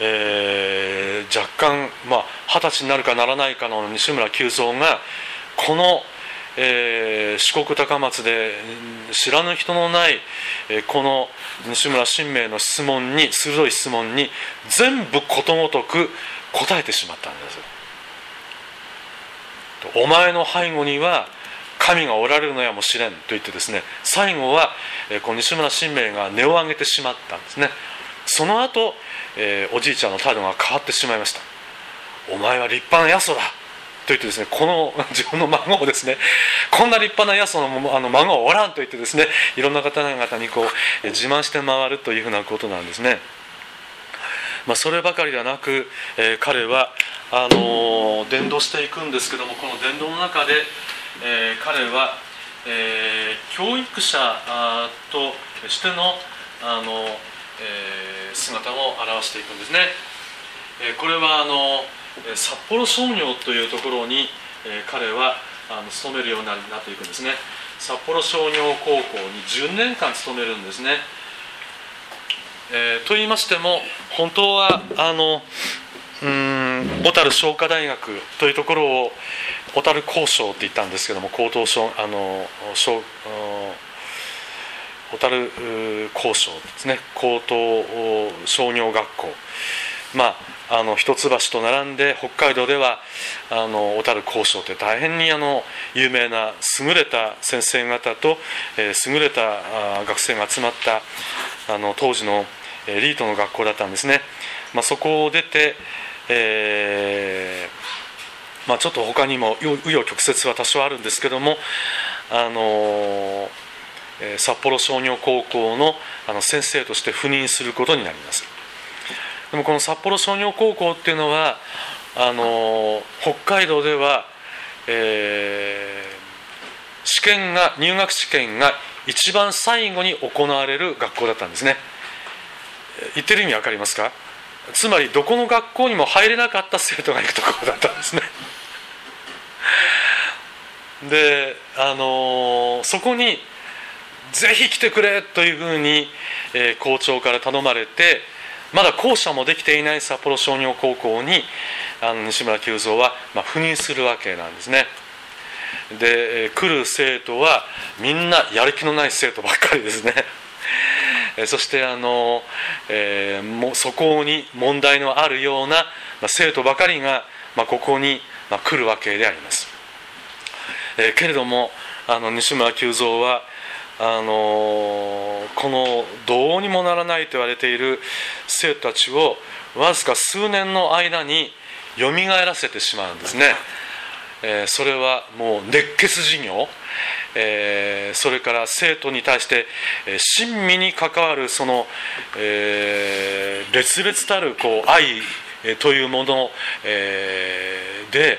干20歳になるかならないかの西村久蔵がこの四国高松で知らぬ人のない、この西村新明の鋭い質問に全部ことごとく答えてしまったんです。お前の背後には神がおられるのやもしれんと言ってですね、最後はこの西村新明が音を上げてしまったんですね。その後、おじいちゃんの態度が変わってしまいました。お前は立派な耶稣だと言ってですね、この自分の孫をですね、こんな立派な耶稣の孫はおらんと言ってですね、いろんな方々に自慢して回るというふうなことなんですね。そればかりではなく、彼は伝道していくんですけども、この伝道の中で、彼は、教育者としての姿を表していくんですね。これは札幌商業というところに、彼は勤めるようになっていくんですね。札幌商業高校に10年間勤めるんですね。と言いましても、本当は小樽商科大学というところを小樽工商って言ったんですけども、小樽工商ですね、高等商業学校、一橋と並んで北海道では小樽工商って大変に有名な優れた先生方と、優れた学生が集まった当時のエリートの学校だったんですね。そこを出て、ちょっと他にも紆余曲折は多少あるんですけども、札幌商業高校の先生として赴任することになります。でもこの札幌商業高校っていうのは北海道では、入学試験が一番最後に行われる学校だったんですね。言ってる意味分かりますか？つまりどこの学校にも入れなかった生徒が行くところだったんですね。で、そこにぜひ来てくれというふうに、校長から頼まれて、まだ校舎もできていない札幌商業高校に西村久三は、赴任するわけなんですね。で、来る生徒はみんなやる気のない生徒ばっかりですね。そしてそこに問題のあるような生徒ばかりが、ここに来るわけであります。けれども西村久三はこのどうにもならないと言われている生徒たちをわずか数年の間によみがえらせてしまうんですね。それはもう熱血授業、それから生徒に対して親身に関わるその、烈烈たる愛というもの、で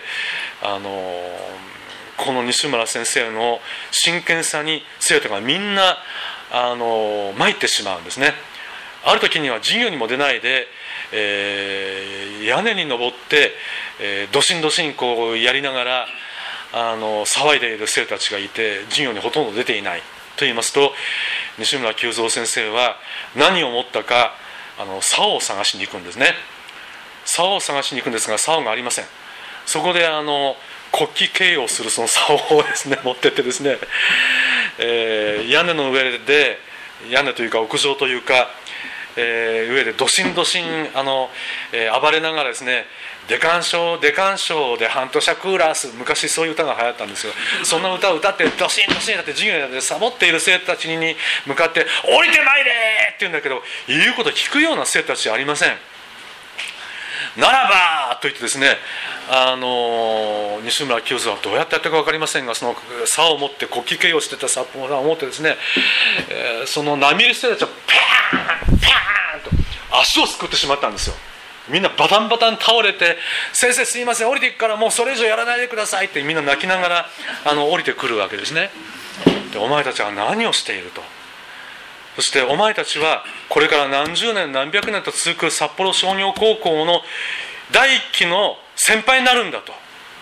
この西村先生の真剣さに生徒がみんな参ってしまうんですね。ある時には授業にも出ないで、屋根に登って、どしんどしんやりながら騒いでいる生徒たちがいて、授業にほとんど出ていないと言いますと、西村久三先生は何を思ったか竿を探しに行くんですね。竿を探しに行くんですが、竿がありません。そこで国旗掲揚するその竿をですね持ってってですね、屋根の上で、屋根というか屋上というか、上でどしんどしん暴れながらですね、デカン賞でハントシャクーラース、昔そういう歌が流行ったんですけど、そんな歌を歌ってどしんどしんだって授業でサボっている生徒たちに向かって降りてまいれって言うんだけど、言うこと聞くような生徒たちはありません。ならばと言ってですね、西村久三はどうやってやったか分かりませんが、その竿を持って国旗掲揚してた竿を持ってですね、その並みいる生徒たちをパーンパーンと足をすくってしまったんですよ。みんなバタンバタン倒れて、先生すいません降りていくからもうそれ以上やらないでくださいってみんな泣きながら降りてくるわけですね。で、お前たちは何をしていると。そしてお前たちはこれから何十年何百年と続く札幌商業高校の第一期の先輩になるんだと。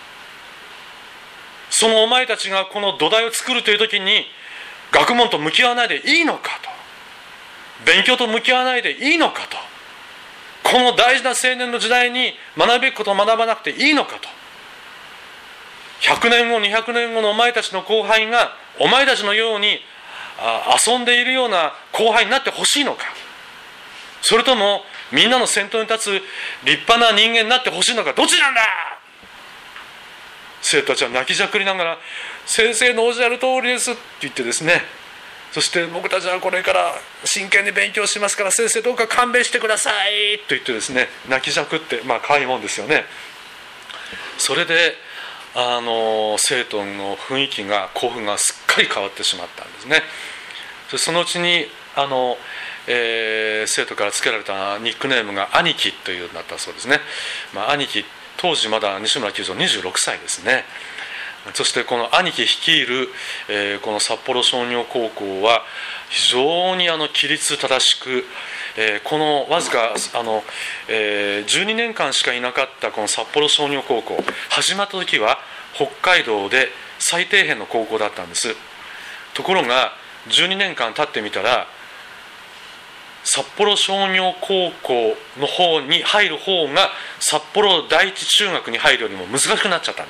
そのお前たちがこの土台を作るという時に学問と向き合わないでいいのかと、勉強と向き合わないでいいのかと、この大事な青年の時代に学ぶべきことを学ばなくていいのかと、100年後200年後のお前たちの後輩がお前たちのように遊んでいるような後輩になってほしいのか、それともみんなの先頭に立つ立派な人間になってほしいのか、どっちなんだ。生徒たちは泣きじゃくりながら、先生のおっしゃる通りですって言ってですね、そして僕たちはこれから真剣に勉強しますから先生どうか勘弁してくださいと言ってですね、泣きじゃくって、可愛いもんですよね。それで生徒の雰囲気が興奮がすっかり変わってしまったんですね。そのうちに生徒から付けられたニックネームが兄貴というようになったそうですね。兄貴、当時まだ西村久三26歳ですね。そしてこの兄貴率いる、この札幌商業高校は非常に規律正しく、 このわずか12年間しかいなかったこの札幌商業高校、始まった時は北海道で最底辺の高校だったんです。ところが12年間経ってみたら、札幌商業高校の方に入る方が札幌第一中学に入るよりも難しくなっちゃったんです。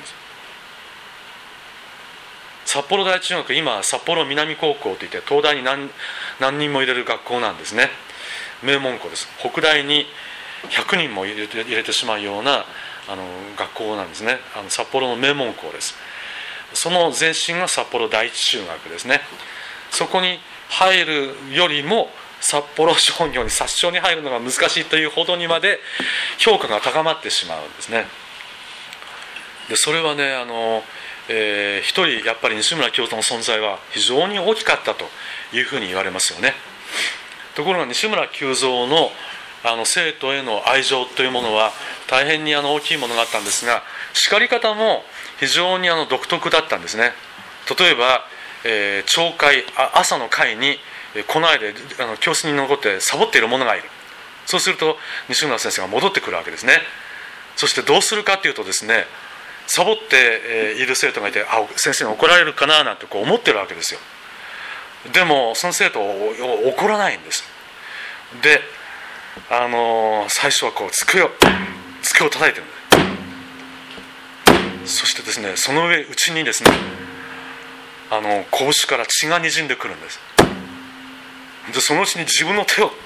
札幌第一中学、今札幌南高校といって東大に何人も入れる学校なんですね。名門校です。北大に100人も入れてしまうような学校なんですね。札幌の名門校です。その前身が札幌第一中学ですね。そこに入るよりも札幌商業に殺傷に入るのが難しいというほどにまで評価が高まってしまうんですね。でそれはね、一人やっぱり西村京三の存在は非常に大きかったというふうに言われますよね。ところが西村久三の生徒への愛情というものは大変に大きいものがあったんですが、叱り方も非常に独特だったんですね。例えば、朝会、朝の会に来ないで教室に残ってサボっている者がいる。そうすると西村先生が戻ってくるわけですね。そしてどうするかというとですね、サボっている生徒がいて、先生に怒られるかななんて思ってるわけですよ。でもその生徒を怒らないんです。で、最初は机を叩いてるんです。そしてですね、そのうちにですね、拳から血がにじんでくるんです。でそのうちに自分の手を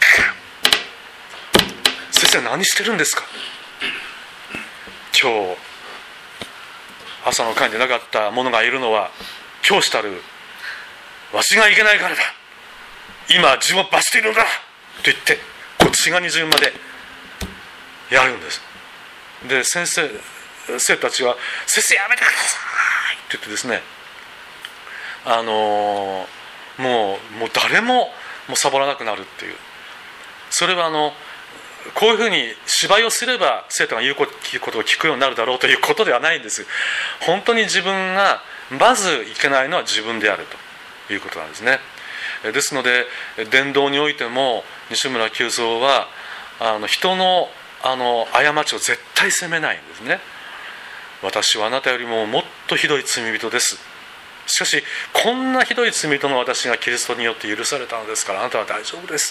先生何してるんですか、今日朝の会にでなかった者がいるのは教師たるわしがいけないからだ、今自分を罰しているのだと言って血がにじむまでやるんです。で生徒たちは先生やめてくださいって言ってですね、もう誰もサボらなくなるっていう。それはこういうふうに芝居をすれば生徒が言うことを聞くようになるだろうということではないんです。本当に自分がまずいけないのは自分であるということなんですね。ですので伝道においても西村久三は人の過ちを絶対責めないんですね。私はあなたよりももっとひどい罪人です。しかしこんなひどい罪人の私がキリストによって許されたのですから、あなたは大丈夫です。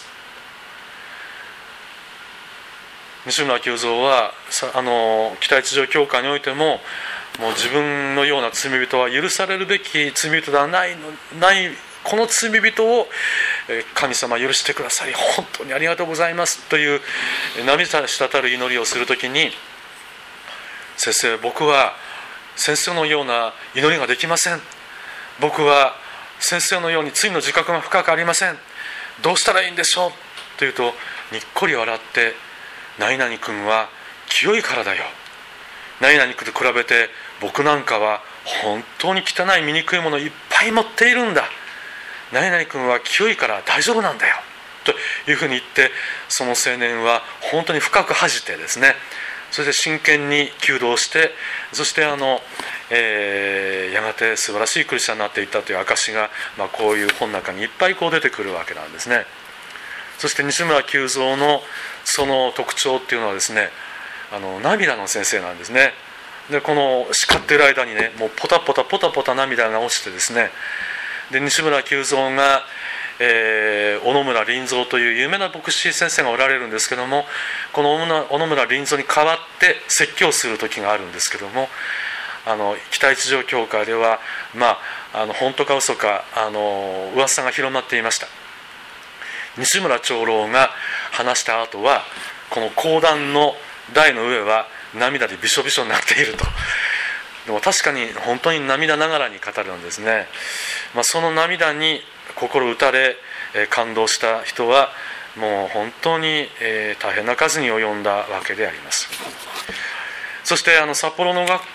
西村久三は北一条教会においても、もう自分のような罪人は許されるべき罪人ではないこの罪人を神様許してくださり本当にありがとうございますという涙滴る祈りをするときに、先生、僕は先生のような祈りができません。僕は先生のように罪の自覚が深くありません。どうしたらいいんでしょうというと、にっこり笑って、何々君は清いからだよ、何々君と比べて僕なんかは本当に汚い醜いものをいっぱい持っているんだ、何々君は清いから大丈夫なんだよというふうに言って、その青年は本当に深く恥じてですね、そして真剣に求道して、そしてやがて素晴らしいクリスチャンになっていったという証が、こういう本の中にいっぱい出てくるわけなんですね。そして西村久三のその特徴っていうのはですね、涙の先生なんですね。でこの叱っている間にね、もうポタポタ涙が落ちてですね、で西村久三が、小野村林蔵という有名な牧師先生がおられるんですけども、この小野村林蔵に代わって説教する時があるんですけども、北一条教会では本当か嘘か噂が広まっていました。西村長老が話した後は、この講談の台の上は涙でびしょびしょになっていると。でも確かに本当に涙ながらに語るんですね。その涙に心打たれ感動した人はもう本当に大変な数に及んだわけであります。そして札幌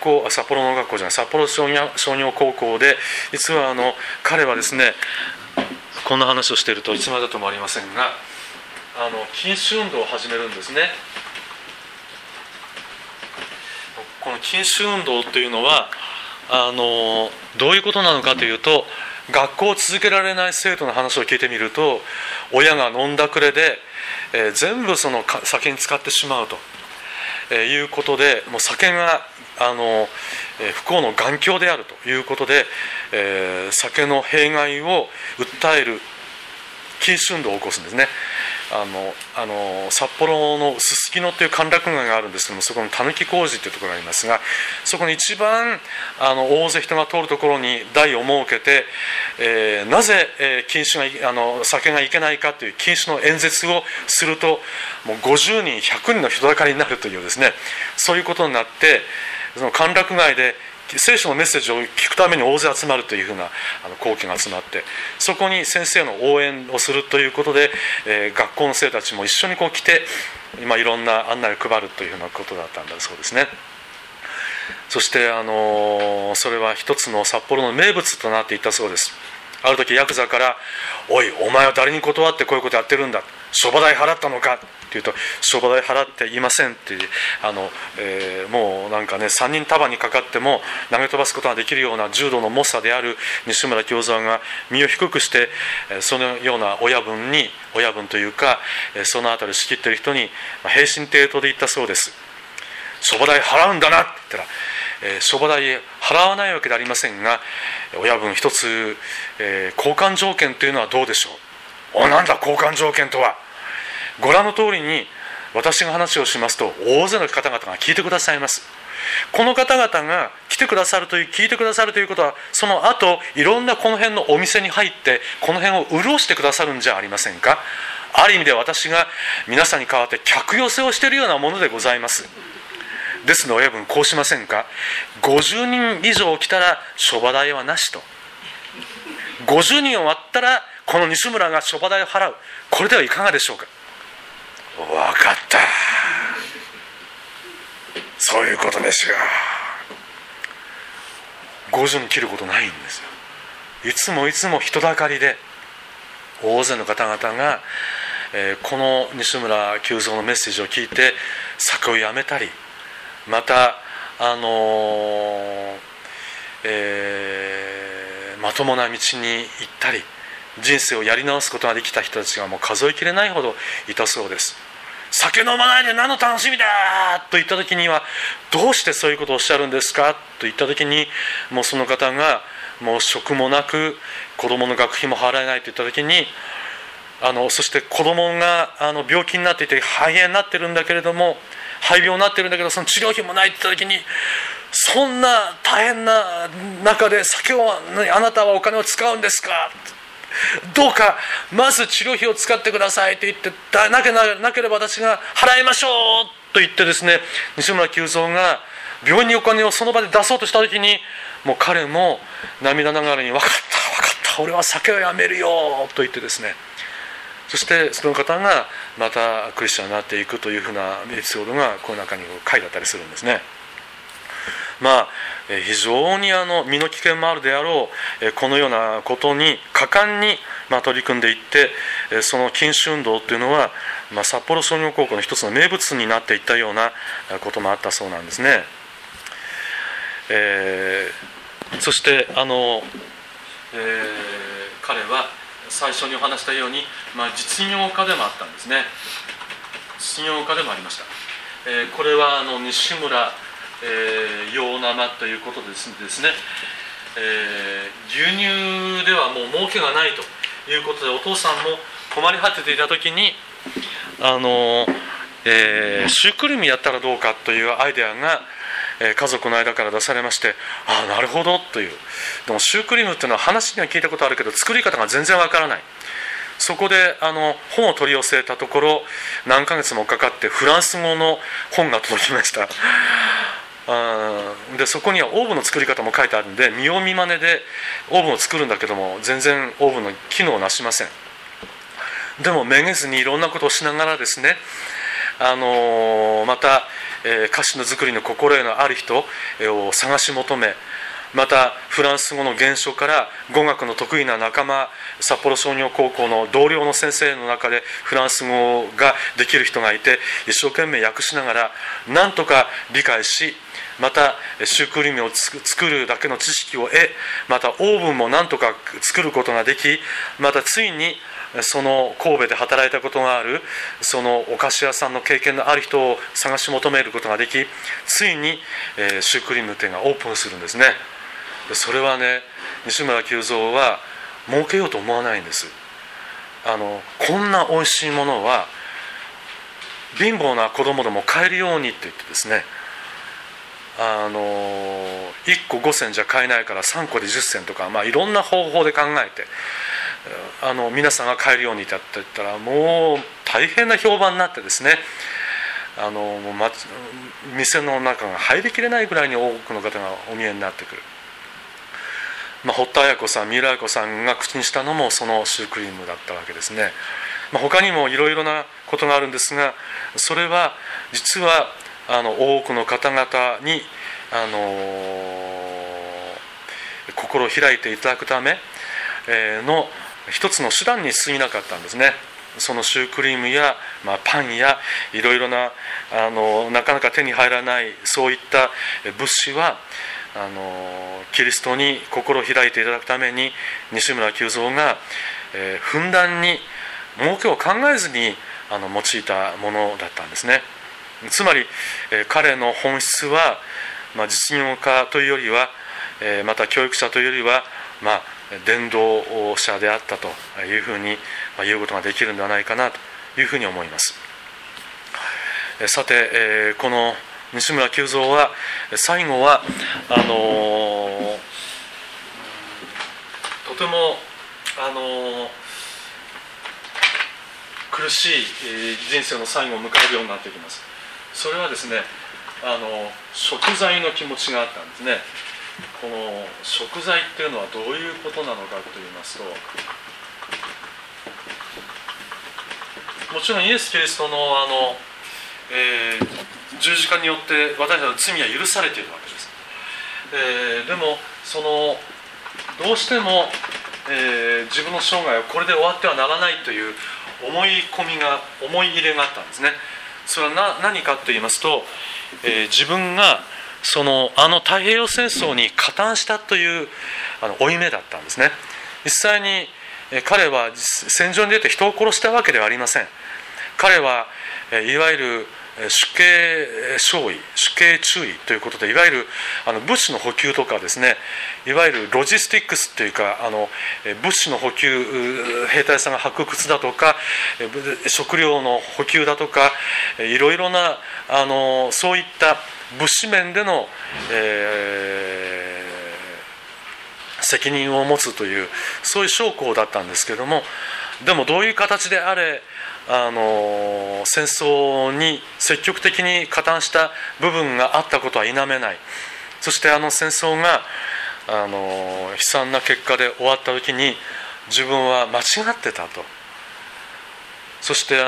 商業高校で、実は彼はですね、こんな話をしているといつまでだともありませんが、禁酒運動を始めるんですね。この禁酒運動というのはどういうことなのかというと、学校を続けられない生徒の話を聞いてみると、親が飲んだくれで、 全部その酒に使ってしまうということで、もう酒が不幸の元凶であるということで、酒の弊害を訴える禁酒運動を起こすんですね。札幌のすすきのという歓楽街があるんですけども、そこのたぬき工事というところがありますが、そこに一番大勢人が通るところに台を設けて、なぜ、禁酒が酒がいけないかという禁酒の演説をすると、もう50人100人の人だかりになるというですね、そういうことになって、その歓楽街で聖書のメッセージを聞くために大勢集まるというふうな光景が集まって、そこに先生の応援をするということで、学校の生たちも一緒に来て、今いろんな案内を配るというふうなことだったんだそうですね。そしてそれは一つの札幌の名物となっていったそうです。ある時ヤクザから「おい、お前は誰に断ってこういうことやってるんだ、商売代払ったのか」って言うと「商売代払っていません」ってもうなんかね、3人束にかかっても投げ飛ばすことができるような柔道の猛者である西村京三が身を低くして、そのような親分というか、そのあたりを仕切っている人に平身低頭で言ったそうです。商売代払うんだなって言ったら、商売代払わないわけではありませんが、親分一つ、交換条件というのはどうでしょう。なんだ交換条件とは。ご覧の通りに私が話をしますと大勢の方々が聞いてくださいます。この方々が来てくださるという、聞いてくださるということは、その後いろんなこの辺のお店に入ってこの辺を潤してくださるんじゃありませんか。ある意味で私が皆さんに代わって客寄せをしているようなものでございます。ですので親分こうしませんか。50人以上来たら諸場代はなしと。50人を割ったらこの西村が諸場代を払う。これではいかがでしょうか。分かった、そういうことですよ。50人切ることないんですよ。いつも人だかりで大勢の方々が、この西村久蔵のメッセージを聞いて酒をやめたり、またまともな道に行ったり、人生をやり直すことができた人たちがもう数えきれないほどいたそうです。酒飲まないで何の楽しみだと言った時には、どうしてそういうことをおっしゃるんですかと言った時に、もうその方がもう職もなく子供の学費も払えないと言った時に、そして子供が病気になっていて肺炎になってるんだけれども、肺病になってるんだけどその治療費もないって言った時に、そんな大変な中で酒をあなたはお金を使うんですか、どうかまず治療費を使ってくださいと言って、なければ私が払いましょうと言ってですね、西村久蔵が病院にお金をその場で出そうとした時に、もう彼も涙ながらに分かった俺は酒をやめるよと言ってですね、そしてその方がまたクリスチャンになっていくというふうなエピソードがこの中に書いてあったりするんですね。非常に身の危険もあるであろうこのようなことに果敢に取り組んでいって、その禁酒運動というのは札幌商業高校の一つの名物になっていったようなこともあったそうなんですね。そして彼は最初にお話したように、実業家でもあったんですね。実業家でもありました。これは西村洋生ということですね、牛乳ではもう儲けがないということで、お父さんも困り果てていた時にシュークリームやったらどうかというアイデアが家族の間から出されまして、なるほどという。でもシュークリームっていうのは話には聞いたことあるけど作り方が全然わからない。そこで本を取り寄せたところ、何ヶ月もかかってフランス語の本が届きました。でそこにはオーブンの作り方も書いてあるんで、見よう見まねでオーブンを作るんだけども全然オーブンの機能をなしません。でもめげずにいろんなことをしながらですね、また、菓子の作りの心得のある人を探し求め、またフランス語の原書から語学の得意な仲間、札幌商業高校の同僚の先生の中でフランス語ができる人がいて、一生懸命訳しながらなんとか理解し、またシュークリームを作るだけの知識を得、またオーブンもなんとか作ることができ、またついにその神戸で働いたことがあるそのお菓子屋さんの経験のある人を探し求めることができ、ついにシュークリーム店がオープンするんですね。それはね、西村久三は儲けようと思わないんです。こんな美味しいものは貧乏な子供でも買えるようにって言ってですね、1個5銭じゃ買えないから3個で10銭とか、いろんな方法で考えて皆さんが買えるようにってやってったら、もう大変な評判になってですね、店の中が入りきれないぐらいに多くの方がお見えになってくる。堀田綾子さん、三浦綾子さんが口にしたのもそのシュークリームだったわけですね。他にもいろいろなことがあるんですが、それは実は多くの方々に心を開いていただくための一つの手段に過ぎなかったんですね。そのシュークリームや、パンやいろいろななかなか手に入らないそういった物資はキリストに心を開いていただくために西村久三がふんだんに儲けを考えずに用いたものだったんですね。つまり彼の本質は、実業家というよりはまた教育者というよりは、伝道者であったというふうに言うことができるんではないかなというふうに思います。さて、この西村久三は最後はとても苦しい人生の最後を迎えるようになってきます。それはですね、贖罪の気持ちがあったんですね。この贖罪っていうのはどういうことなのかといいますと、もちろんイエス・キリストの十字架によって私たちの罪は許されているわけです。でもどうしても、自分の生涯はこれで終わってはならないという思い入れがあったんですね。それは何かと言いますと、自分が太平洋戦争に加担したという負い目だったんですね。実際に彼は戦場に出て人を殺したわけではありません。彼はいわゆる主刑少尉、主刑注意ということで、いわゆる物資の補給とかですね、いわゆるロジスティックスというか物資の補給、兵隊さんが履く靴だとか食料の補給だとかいろいろなそういった物資面での、責任を持つというそういう将校だったんですけれども、でもどういう形であれ戦争に積極的に加担した部分があったことは否めない。そして戦争が悲惨な結果で終わった時に自分は間違ってたと。そして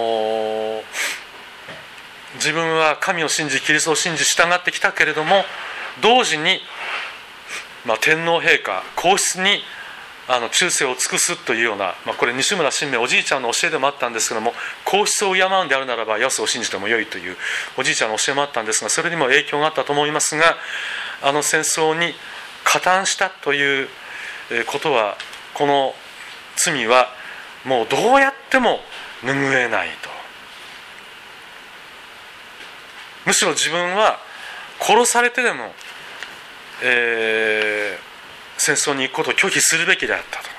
自分は神を信じキリストを信じ従ってきたけれども、同時に、天皇陛下皇室に忠誠を尽くすというような、これ西村神明おじいちゃんの教えでもあったんですけども、皇室を敬うんであるならばヤスを信じてもよいというおじいちゃんの教えもあったんですが、それにも影響があったと思いますが、戦争に加担したということは、この罪はもうどうやっても拭えないと。むしろ自分は殺されてでも、戦争に行くことを拒否するべきであったと。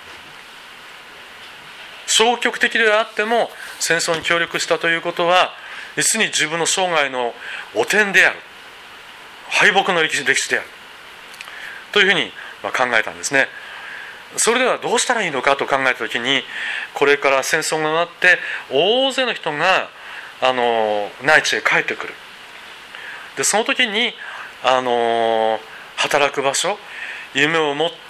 消極的であっても戦争に協力したということは実に自分の生涯の汚点である、敗北の歴史であるというふうに考えたんですね。それではどうしたらいいのかと考えたときに、これから戦争が終わって大勢の人が内地へ帰ってくる。でその時に働く場所、夢を持って、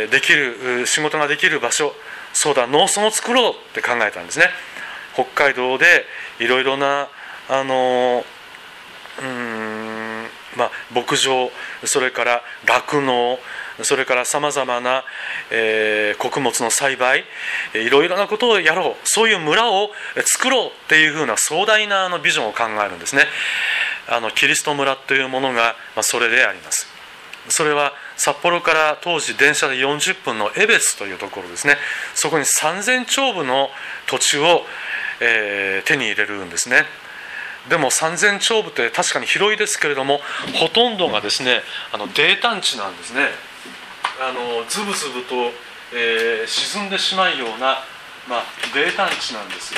できる仕事ができる場所、そうだ、農村を作ろうって考えたんですね。北海道でいろいろな牧場、それから酪農、それからさまざまな、穀物の栽培、いろいろなことをやろう、そういう村を作ろうっていうふうな壮大なビジョンを考えるんですね。キリスト村というものが、それであります。 それは札幌から当時電車で40分の江別というところですね。そこに3000丁部の土地を、手に入れるんですね。でも3000丁部って確かに広いですけれども、ほとんどがですね泥炭地なんですね。ズブズブと、沈んでしまうような、泥炭地なんです。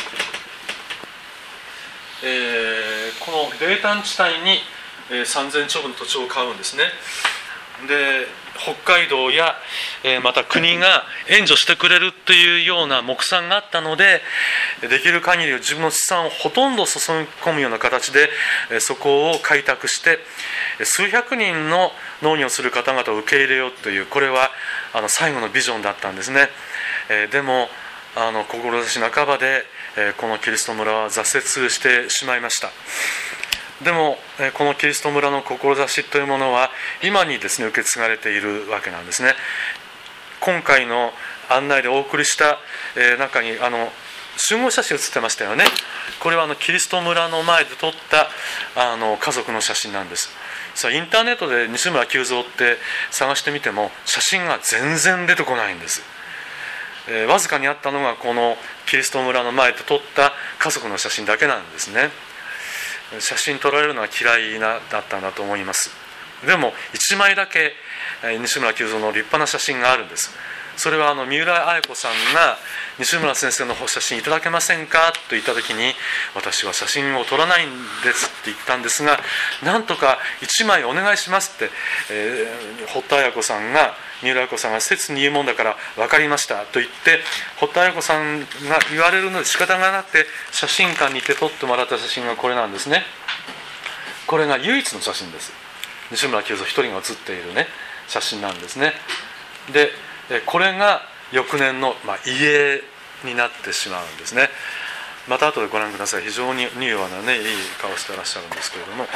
この泥炭地帯に、3000丁部の土地を買うんですね。で北海道や、また国が援助してくれるというような目算があったので、できる限り自分の資産をほとんど注ぎ込むような形で、そこを開拓して数百人の農業をする方々を受け入れようという、これは最後のビジョンだったんですね。でも志半ばで、このキリスト村は挫折してしまいました。でもこのキリスト村の志というものは今にですね受け継がれているわけなんですね。今回の案内でお送りした中に集合写真写ってましたよね。これはキリスト村の前で撮った家族の写真なんです。インターネットで西村久蔵って探してみても写真が全然出てこないんです。わずかにあったのがこのキリスト村の前で撮った家族の写真だけなんですね。写真撮られるのは嫌いだったんだと思います。でも1枚だけ西村久蔵の立派な写真があるんです。それは三浦綾子さんが西村先生の写真いただけませんかと言った時に、私は写真を撮らないんですって言ったんですが、なんとか1枚お願いしますって、堀田綾子さんが三浦綾子さんが切に言うもんだから分かりましたと言って、堀田綾子さんが言われるので仕方がなくて写真館に行って撮ってもらった写真がこれなんですね。これが唯一の写真です。西村久蔵一人が写っているね写真なんですね。でこれが翌年の、遺影になってしまうんですね。また後でご覧ください。非常に柔和なねいい顔してらっしゃるんですけれども、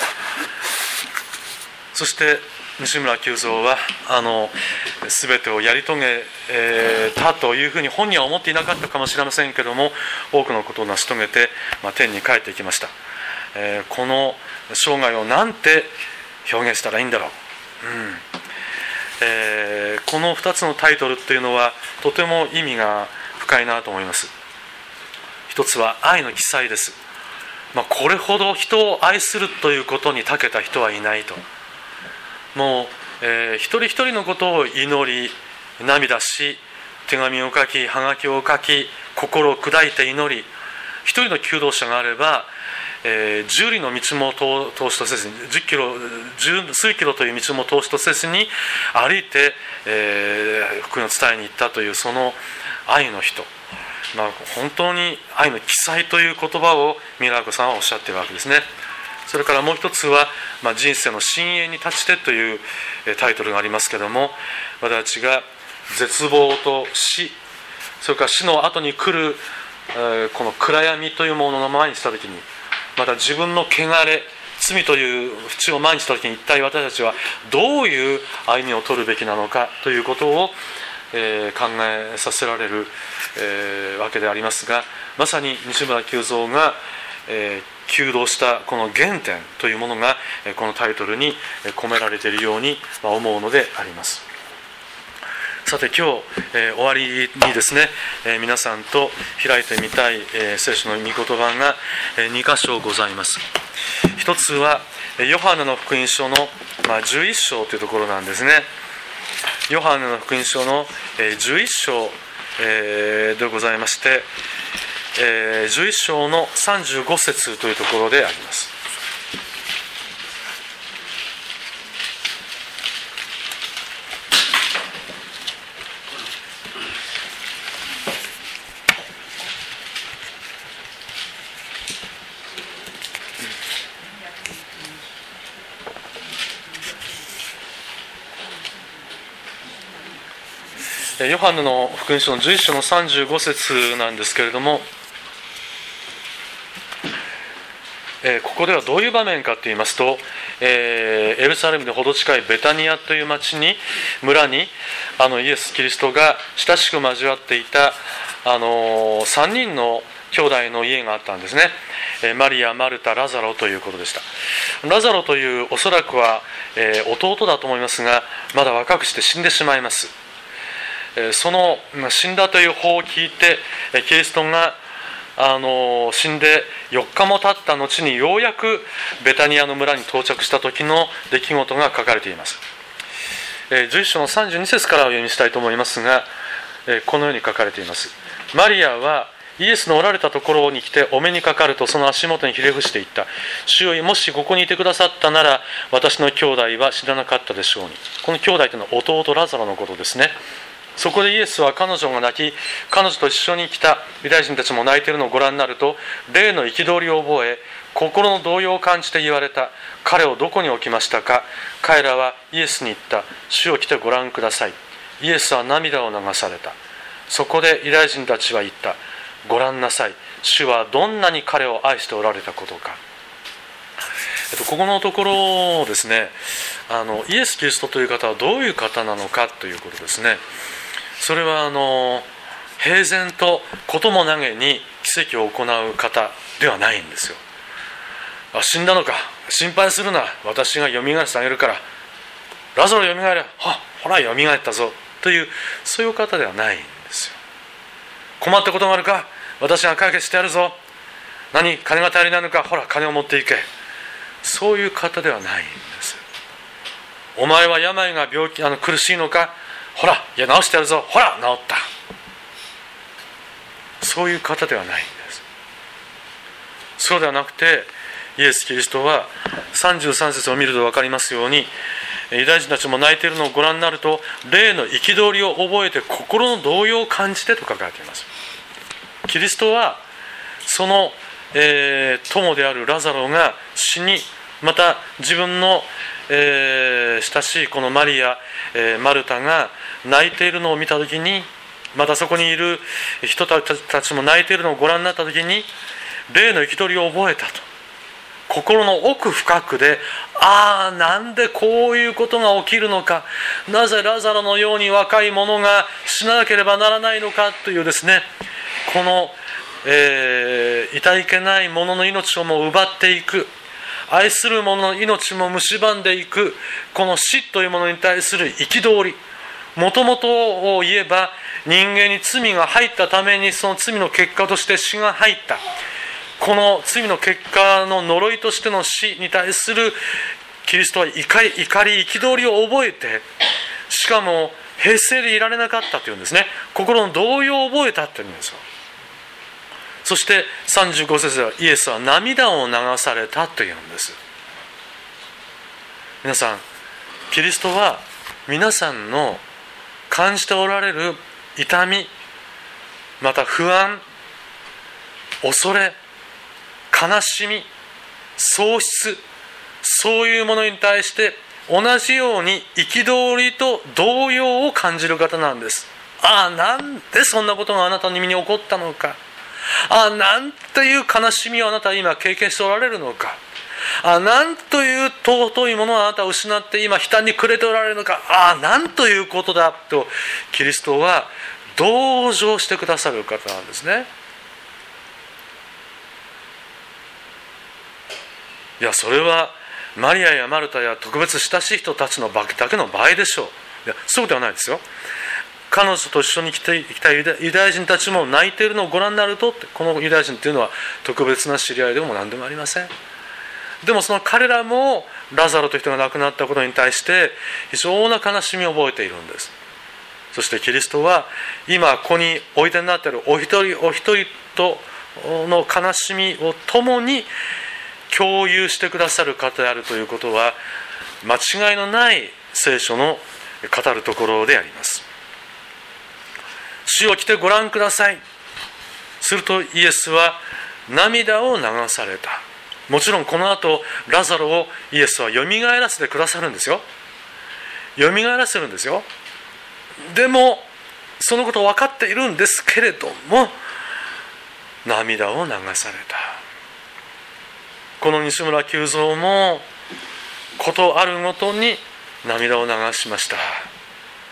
そして西村久蔵は全てをやり遂げたというふうに本人は思っていなかったかもしれませんけれども、多くのことを成し遂げて、天に帰っていきました。この生涯をなんて表現したらいいんだろう。この2つのタイトルというのはとても意味が深いなと思います。一つは愛の記載です。これほど人を愛するということに長けた人はいないと。もう、一人一人のことを祈り涙し、手紙を書きはがきを書き心を砕いて祈り、一人の求道者があれば10里の道も通しとせずに10キロ十数キロという道も通しとせずに歩いて、福音を伝えに行ったというその愛の人、本当に愛の記載という言葉を三浦綾子さんはおっしゃっているわけですね。それからもう一つは、人生の深淵に立ちてというタイトルがありますけれども、私たちが絶望と死、それから死の後に来るこの暗闇というものの前にしたときに、また自分の汚れ罪という淵を前にしたときに、一体私たちはどういう歩みを取るべきなのかということを、考えさせられる、わけでありますが、まさに西村久蔵が、求道したこの原点というものがこのタイトルに込められているように思うのであります。さて今日、終わりにですね、皆さんと開いてみたい、聖書の御言葉が、2箇所ございます。一つはヨハネの福音書の、11章というところなんですね。ヨハネの福音書の、11章、でございまして、11章の35節というところであります。ヨハネの福音書の11章の35節なんですけれども、ここではどういう場面かといいますと、エルサレムでほど近いベタニアという村にイエス・キリストが親しく交わっていた3人の兄弟の家があったんですね。マリア、マルタ、ラザロということでした。ラザロというおそらくは弟だと思いますが、まだ若くして死んでしまいます。その死んだという報を聞いて、キリストが死んで4日も経った後にようやくベタニアの村に到着した時の出来事が書かれています。11章の32節からお読みしたいと思いますが、このように書かれています。マリアはイエスのおられたところに来てお目にかかると、その足元にひれ伏していった。主よ、もしここにいてくださったなら私の兄弟は死ななかったでしょうに。この兄弟というのは弟ラザロのことですね。そこでイエスは彼女が泣き、彼女と一緒に来たユダヤ人たちも泣いているのをご覧になると、霊の憤りを覚え、心の動揺を感じて言われた。彼をどこに置きましたか。彼らはイエスに言った。主を来てご覧ください。イエスは涙を流された。そこでユダヤ人たちは言った。ご覧なさい。主はどんなに彼を愛しておられたことか。ここのところですね、イエス・キリストという方はどういう方なのかということですね。それは平然とこともなげに奇跡を行う方ではないんですよ。死んだのか、心配するな、私がよみがえらせてあげるから、ラザロよみがえれ、ほらよみがえったぞという、そういう方ではないんですよ。困ったことがあるか、私が解決してやるぞ。金が足りないのか、ほら金を持っていけ。そういう方ではないんです。お前は病が苦しいのか、ほら治してやるぞ、ほら治った。そういう方ではないんです。そうではなくて、イエス・キリストは33節を見ると分かりますように、ユダヤ人たちも泣いているのをご覧になると、霊の憤りを覚えて心の動揺を感じてと書かれています。キリストはその、友であるラザロが死に、また自分の、親しいこのマリア、マルタが泣いているのを見たときに、またそこにいる人たちも泣いているのをご覧になったときに、霊の憤りを覚えたと。心の奥深くで、なんでこういうことが起きるのか、なぜラザロのように若い者が死ななければならないのかというですね、この、痛いけない者の命をも奪っていく、愛する者の命も蝕んでいく、この死というものに対する憤り、もともとを言えば人間に罪が入ったために、その罪の結果として死が入った。この罪の結果の呪いとしての死に対するキリストは怒り憤りを覚えて、しかも平静でいられなかったというんですね。心の動揺を覚えたというんですよ。そして35節ではイエスは涙を流されたというんです。皆さん、キリストは皆さんの感じておられる痛み、また不安、恐れ、悲しみ、喪失、そういうものに対して同じように憤りと動揺を感じる方なんです。なんでそんなことがあなたの身に起こったのか。なんという悲しみをあなたは今経験しておられるのか。なんという尊いものをあなたを失って今悲嘆に暮れておられるのか。なんということだとキリストは同情してくださる方なんですね。いや、それはマリアやマルタや特別親しい人たちのだけの場合でしょう。いや、そうではないですよ。彼女と一緒に来たユダヤ人たちも泣いているのをご覧になると、このユダヤ人というのは特別な知り合いでも何でもありません。でもその彼らもラザロという人が亡くなったことに対して非常な悲しみを覚えているんです。そしてキリストは今ここにおいでになっているお一人お一人との悲しみを共に共有してくださる方であるということは間違いのない聖書の語るところであります。主を来てご覧ください。するとイエスは涙を流された。もちろんこの後ラザロをイエスはよみがえらせてくださるんですよ。よみがえらせるんですよ。でもそのことを分かっているんですけれども、涙を流された。この西村久蔵もことあるごとに涙を流しました。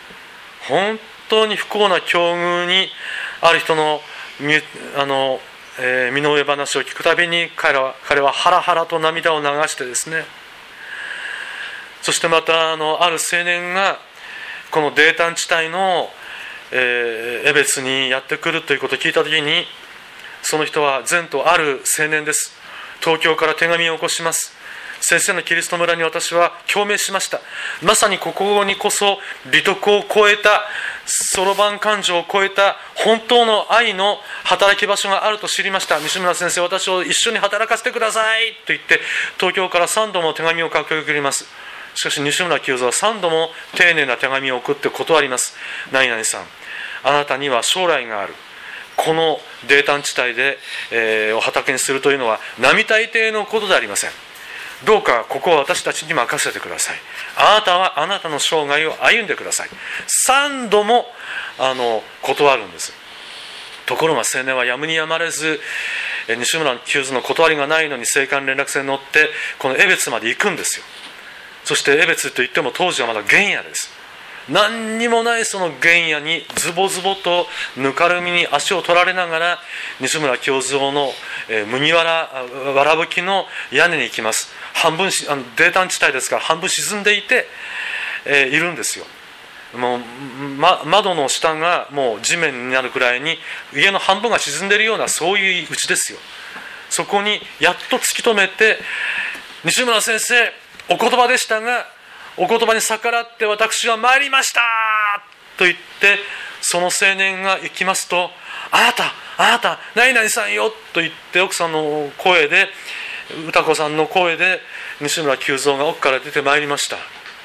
本当に不幸な境遇にある人の身の上話を聞くたびに彼はハラハラと涙を流してですね、そしてまたある青年がこの泥炭地帯の江別にやってくるということを聞いたときに、その人は前途ある青年です。東京から手紙を起こします。先生のキリスト村に私は共鳴しました。まさにここにこそ利得を超えた、そろばん感情を超えた本当の愛の働き場所があると知りました。西村先生、私を一緒に働かせてくださいと言って東京から3度も手紙を書き送ります。しかし西村清三は3度も丁寧な手紙を送って断ります。何々さん、あなたには将来がある。この泥炭地帯で、お畑にするというのは並大抵のことではありません。どうかここを私たちに任せてください。あなたはあなたの生涯を歩んでください。3度も断るんです。ところが青年はやむにやまれず、西村清三の断りがないのに青函連絡船に乗ってこの江別まで行くんですよ。そして江別といっても当時はまだ原野です。何にもないその原野にズボズボとぬかるみに足を取られながら西村清三の麦わらぶきの屋根に行きます。半分泥炭地帯ですから半分沈んでいて、いるんですよ。もう、窓の下がもう地面になるくらいに家の半分が沈んでいるようなそういう家ですよ。そこにやっと突き止めて、西村先生お言葉でしたがお言葉に逆らって私は参りましたと言って、その青年が行きますと、あなた何々さんよと言って奥さんの声で、歌子さんの声で西村久三が奥から出てまいりました。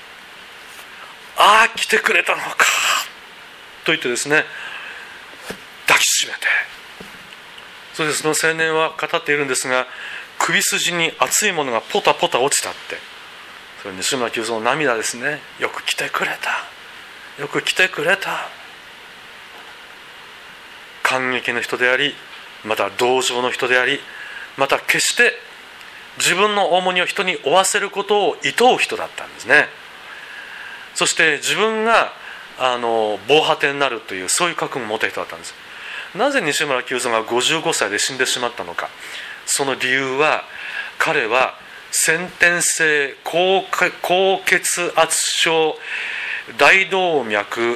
ああ来てくれたのかと言ってですね、抱きしめて、そしてその青年は語っているんですが、首筋に熱いものがポタポタ落ちたって、それ西村久三の涙ですね。よく来てくれた、よく来てくれた。感激の人であり、また同情の人であり、また決して自分の重荷を人に負わせることを厭う人だったんですね。そして自分が防波堤になるというそういう覚悟を持った人だったんです。なぜ西村久三が55歳で死んでしまったのか。その理由は、彼は先天性高血圧症、大動脈、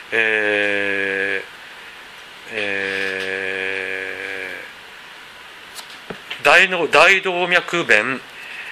大動脈弁、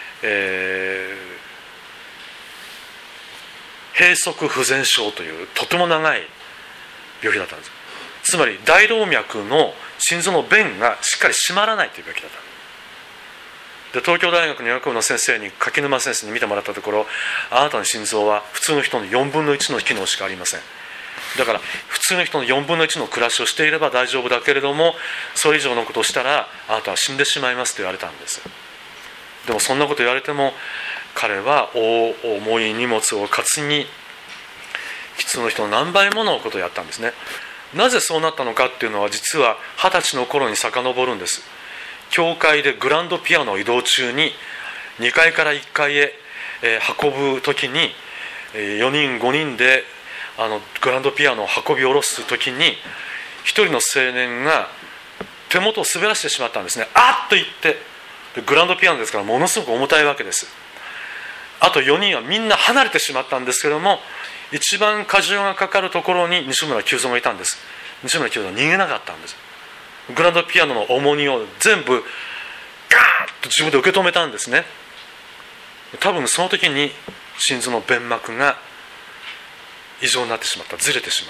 閉塞不全症というとても長い病気だったんです。つまり大動脈の心臓の弁がしっかり締まらないという病気だった。で、東京大学の医学部の先生に、柿沼先生に見てもらったところ、あなたの心臓は普通の人の4分の1の機能しかありません。だから普通の人の4分の1の暮らしをしていれば大丈夫だけれども、それ以上のことをしたらあなたは死んでしまいますと言われたんです。でもそんなこと言われても、彼は重い荷物を担ぎ、普通の人の何倍ものことをやったんですね。なぜそうなったのかっていうのは、実は20歳の頃に遡るんです。教会でグランドピアノを移動中に2階から1階へ運ぶ時に、4人5人でグランドピアノを運び下ろす時に、一人の青年が手元を滑らせてしまったんですね。あっと言って、グランドピアノですからものすごく重たいわけです。あと4人はみんな離れてしまったんですけども、一番荷重がかかるところに西村久三がいたんです。西村久三は逃げなかったんです。グランドピアノの重荷を全部ガーッと自分で受け止めたんですね。多分その時に心臓の弁膜が異常になってしまった、ずれてしまった。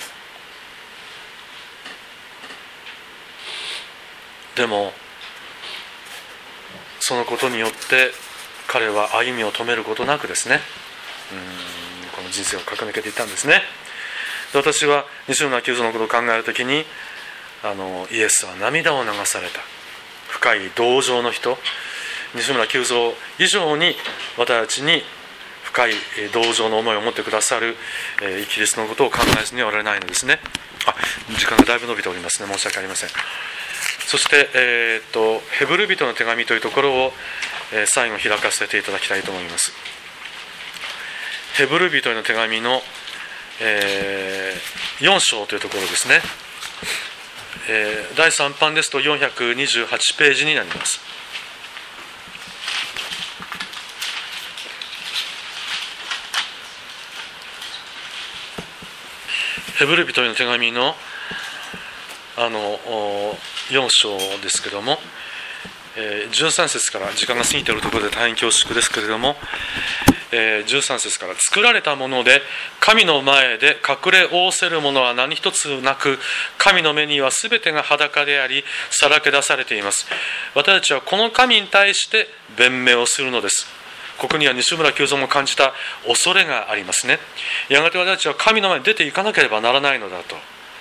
でもそのことによって彼は歩みを止めることなくですね、この人生を駆け抜けていったんですね。で、私は西村久三のことを考えるときに、イエスは涙を流された深い同情の人、西村久三以上に私たちに深い同情の思いを持ってくださるイギリスのことを考えずにはおられないのですね。時間がだいぶ伸びておりますね。申し訳ありません。そして、ヘブル人の手紙というところを、最後開かせていただきたいと思います。ヘブル人への手紙の、4章というところですね。 第3版ですと428ページになります。ヘブル人への手紙の4章ですけども、13節から、時間が過ぎているところで大変恐縮ですけれども、13節から、作られたもので神の前で隠れ仰せるものは何一つなく、神の目にはすべてが裸でありさらけ出されています。私たちはこの神に対して弁明をするのです。ここには西村久蔵も感じた恐れがありますね。やがて私たちは神の前に出ていかなければならないのだと。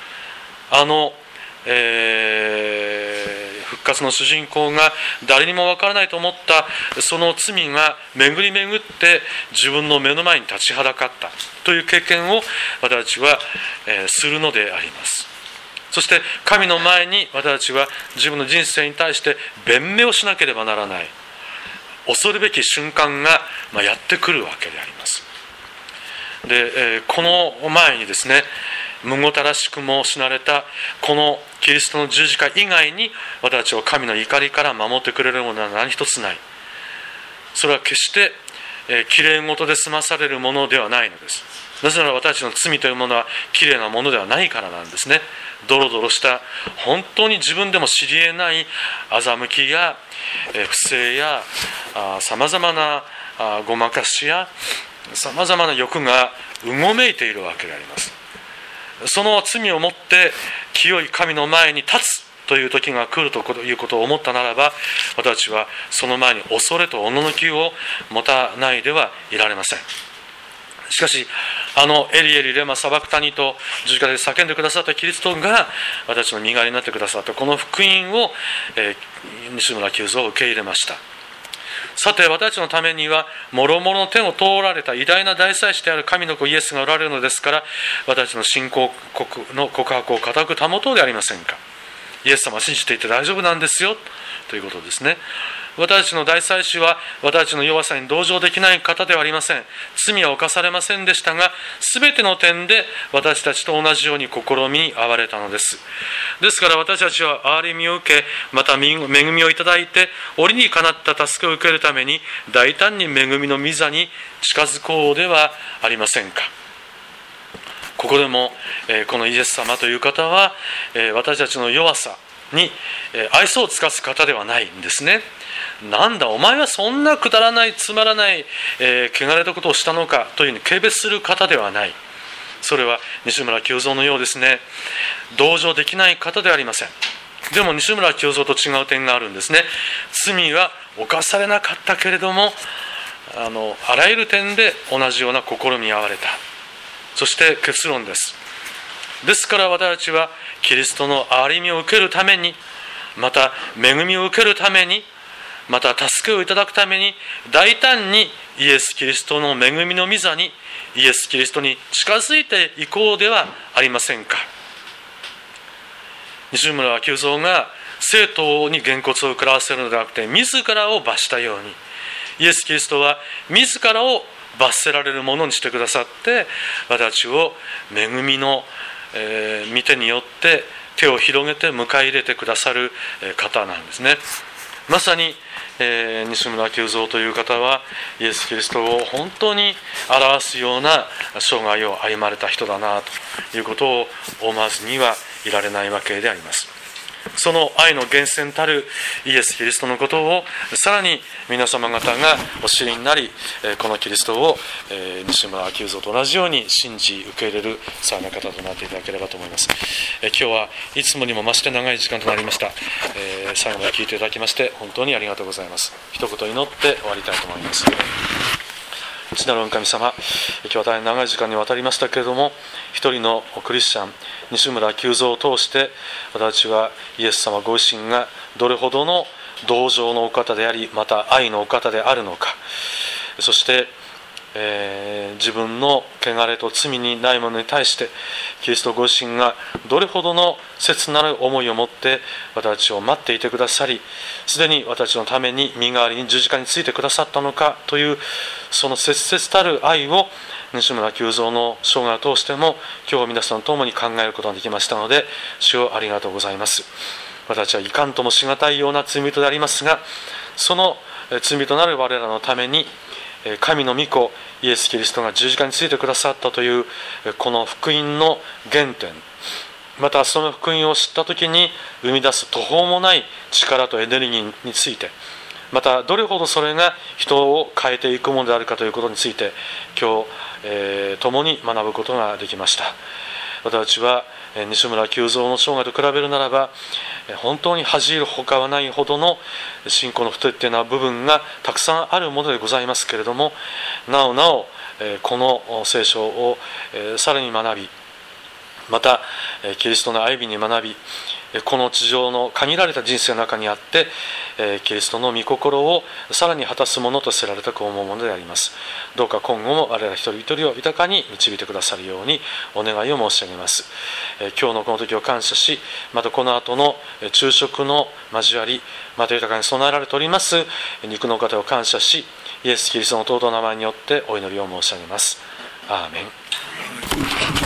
復活の主人公が誰にも分からないと思ったその罪が巡り巡って自分の目の前に立ちはだかったという経験を私たちはするのであります。そして神の前に私たちは自分の人生に対して弁明をしなければならない、恐るべき瞬間がやってくるわけであります。で、この前にですね、むごたらしくも死なれたこのキリストの十字架以外に私たちを神の怒りから守ってくれるものは何一つない。それは決してきれい事で済まされるものではないのです。なぜなら私たちの罪というものはきれいなものではないからなんですね。ドロドロした本当に自分でも知り得ない欺きや不正やさまざまなごまかしやさまざまな欲がうごめいているわけであります。その罪をもって清い神の前に立つという時が来るということを思ったならば、私たちはその前に恐れとおののきを持たないではいられません。しかしエリエリレマサバクタニと十字架で叫んでくださったキリストが私たちの身代わりになってくださったこの福音を、西村久蔵は受け入れました。さて、私たちのためにはもろもろの手を通られた偉大な大祭司である神の子イエスがおられるのですから、私たちの信仰の告白を固く保とうではありませんか。イエス様を信じていて大丈夫なんですよということですね。私たちの大祭司は私たちの弱さに同情できない方ではありません。罪は犯されませんでしたが、すべての点で私たちと同じように試みに遭われたのです。ですから私たちは憐れみを受け、また恵みをいただいて、折にかなった助けを受けるために大胆に恵みの御座に近づこうではありませんか。ここでもこのイエス様という方は私たちの弱さに愛想を尽かす方ではないんですね。なんだお前はそんなくだらないつまらない汚れたことをしたのかというふうに軽蔑する方ではない。それは西村久蔵のようですね、同情できない方ではありません。でも西村久蔵と違う点があるんですね。罪は犯されなかったけれどもあらゆる点で同じような試みに遭われた。そして結論です。ですから私たちはキリストの憐れみを受けるために、また恵みを受けるために、また助けをいただくために大胆にイエス・キリストの恵みの御座にイエス・キリストに近づいていこうではありませんか。西村久蔵が生徒にげんこつを食らわせるのではなくて自らを罰したように、イエス・キリストは自らを罰せられるものにしてくださって、私たちを恵みの御手によって手を広げて迎え入れてくださる方なんですね。まさに西村久蔵という方はイエス・キリストを本当に表すような生涯を歩まれた人だなということを思わずにはいられないわけであります。その愛の源泉たるイエス・キリストのことをさらに皆様方がお知りになり、このキリストを西村久蔵と同じように信じ受け入れるさな方となっていただければと思います。今日はいつもにも増して長い時間となりました。最後まで聞いていただきまして本当にありがとうございます。一言祈って終わりたいと思います。父なる御神様、今日は大変長い時間にわたりましたけれども、一人のクリスチャン西村久蔵を通して私たちはイエス様ご自身がどれほどの同情のお方であり、また愛のお方であるのか、そして自分の汚れと罪にないものに対してキリストご自身がどれほどの切なる思いを持って私たちを待っていてくださり、すでに私たちのために身代わりに十字架についてくださったのかというその切々たる愛を西村久蔵の生涯を通しても今日皆さんと共に考えることができましたので、主をありがとうございます。私はいかんともしがたいような罪人でありますが、その罪となる我らのために神の御子イエス・キリストが十字架についてくださったというこの福音の原点、またその福音を知った時に生み出す途方もない力とエネルギーについて、またどれほどそれが人を変えていくものであるかということについて今日、共に学ぶことができました。私は西村久蔵の生涯と比べるならば本当に恥じるほかはないほどの信仰の不徹底な部分がたくさんあるものでございますけれども、なおなおこの聖書をさらに学び、またキリストの愛に学び、この地上の限られた人生の中にあってキリストの御心をさらに果たすものとせられたと思うものであります。どうか今後も我々一人一人を豊かに導いてくださるようにお願いを申し上げます。今日のこの時を感謝し、またこの後の昼食の交わり、また豊かに備えられております肉の方を感謝し、イエス・キリストの尊い名前によってお祈りを申し上げます。アーメン。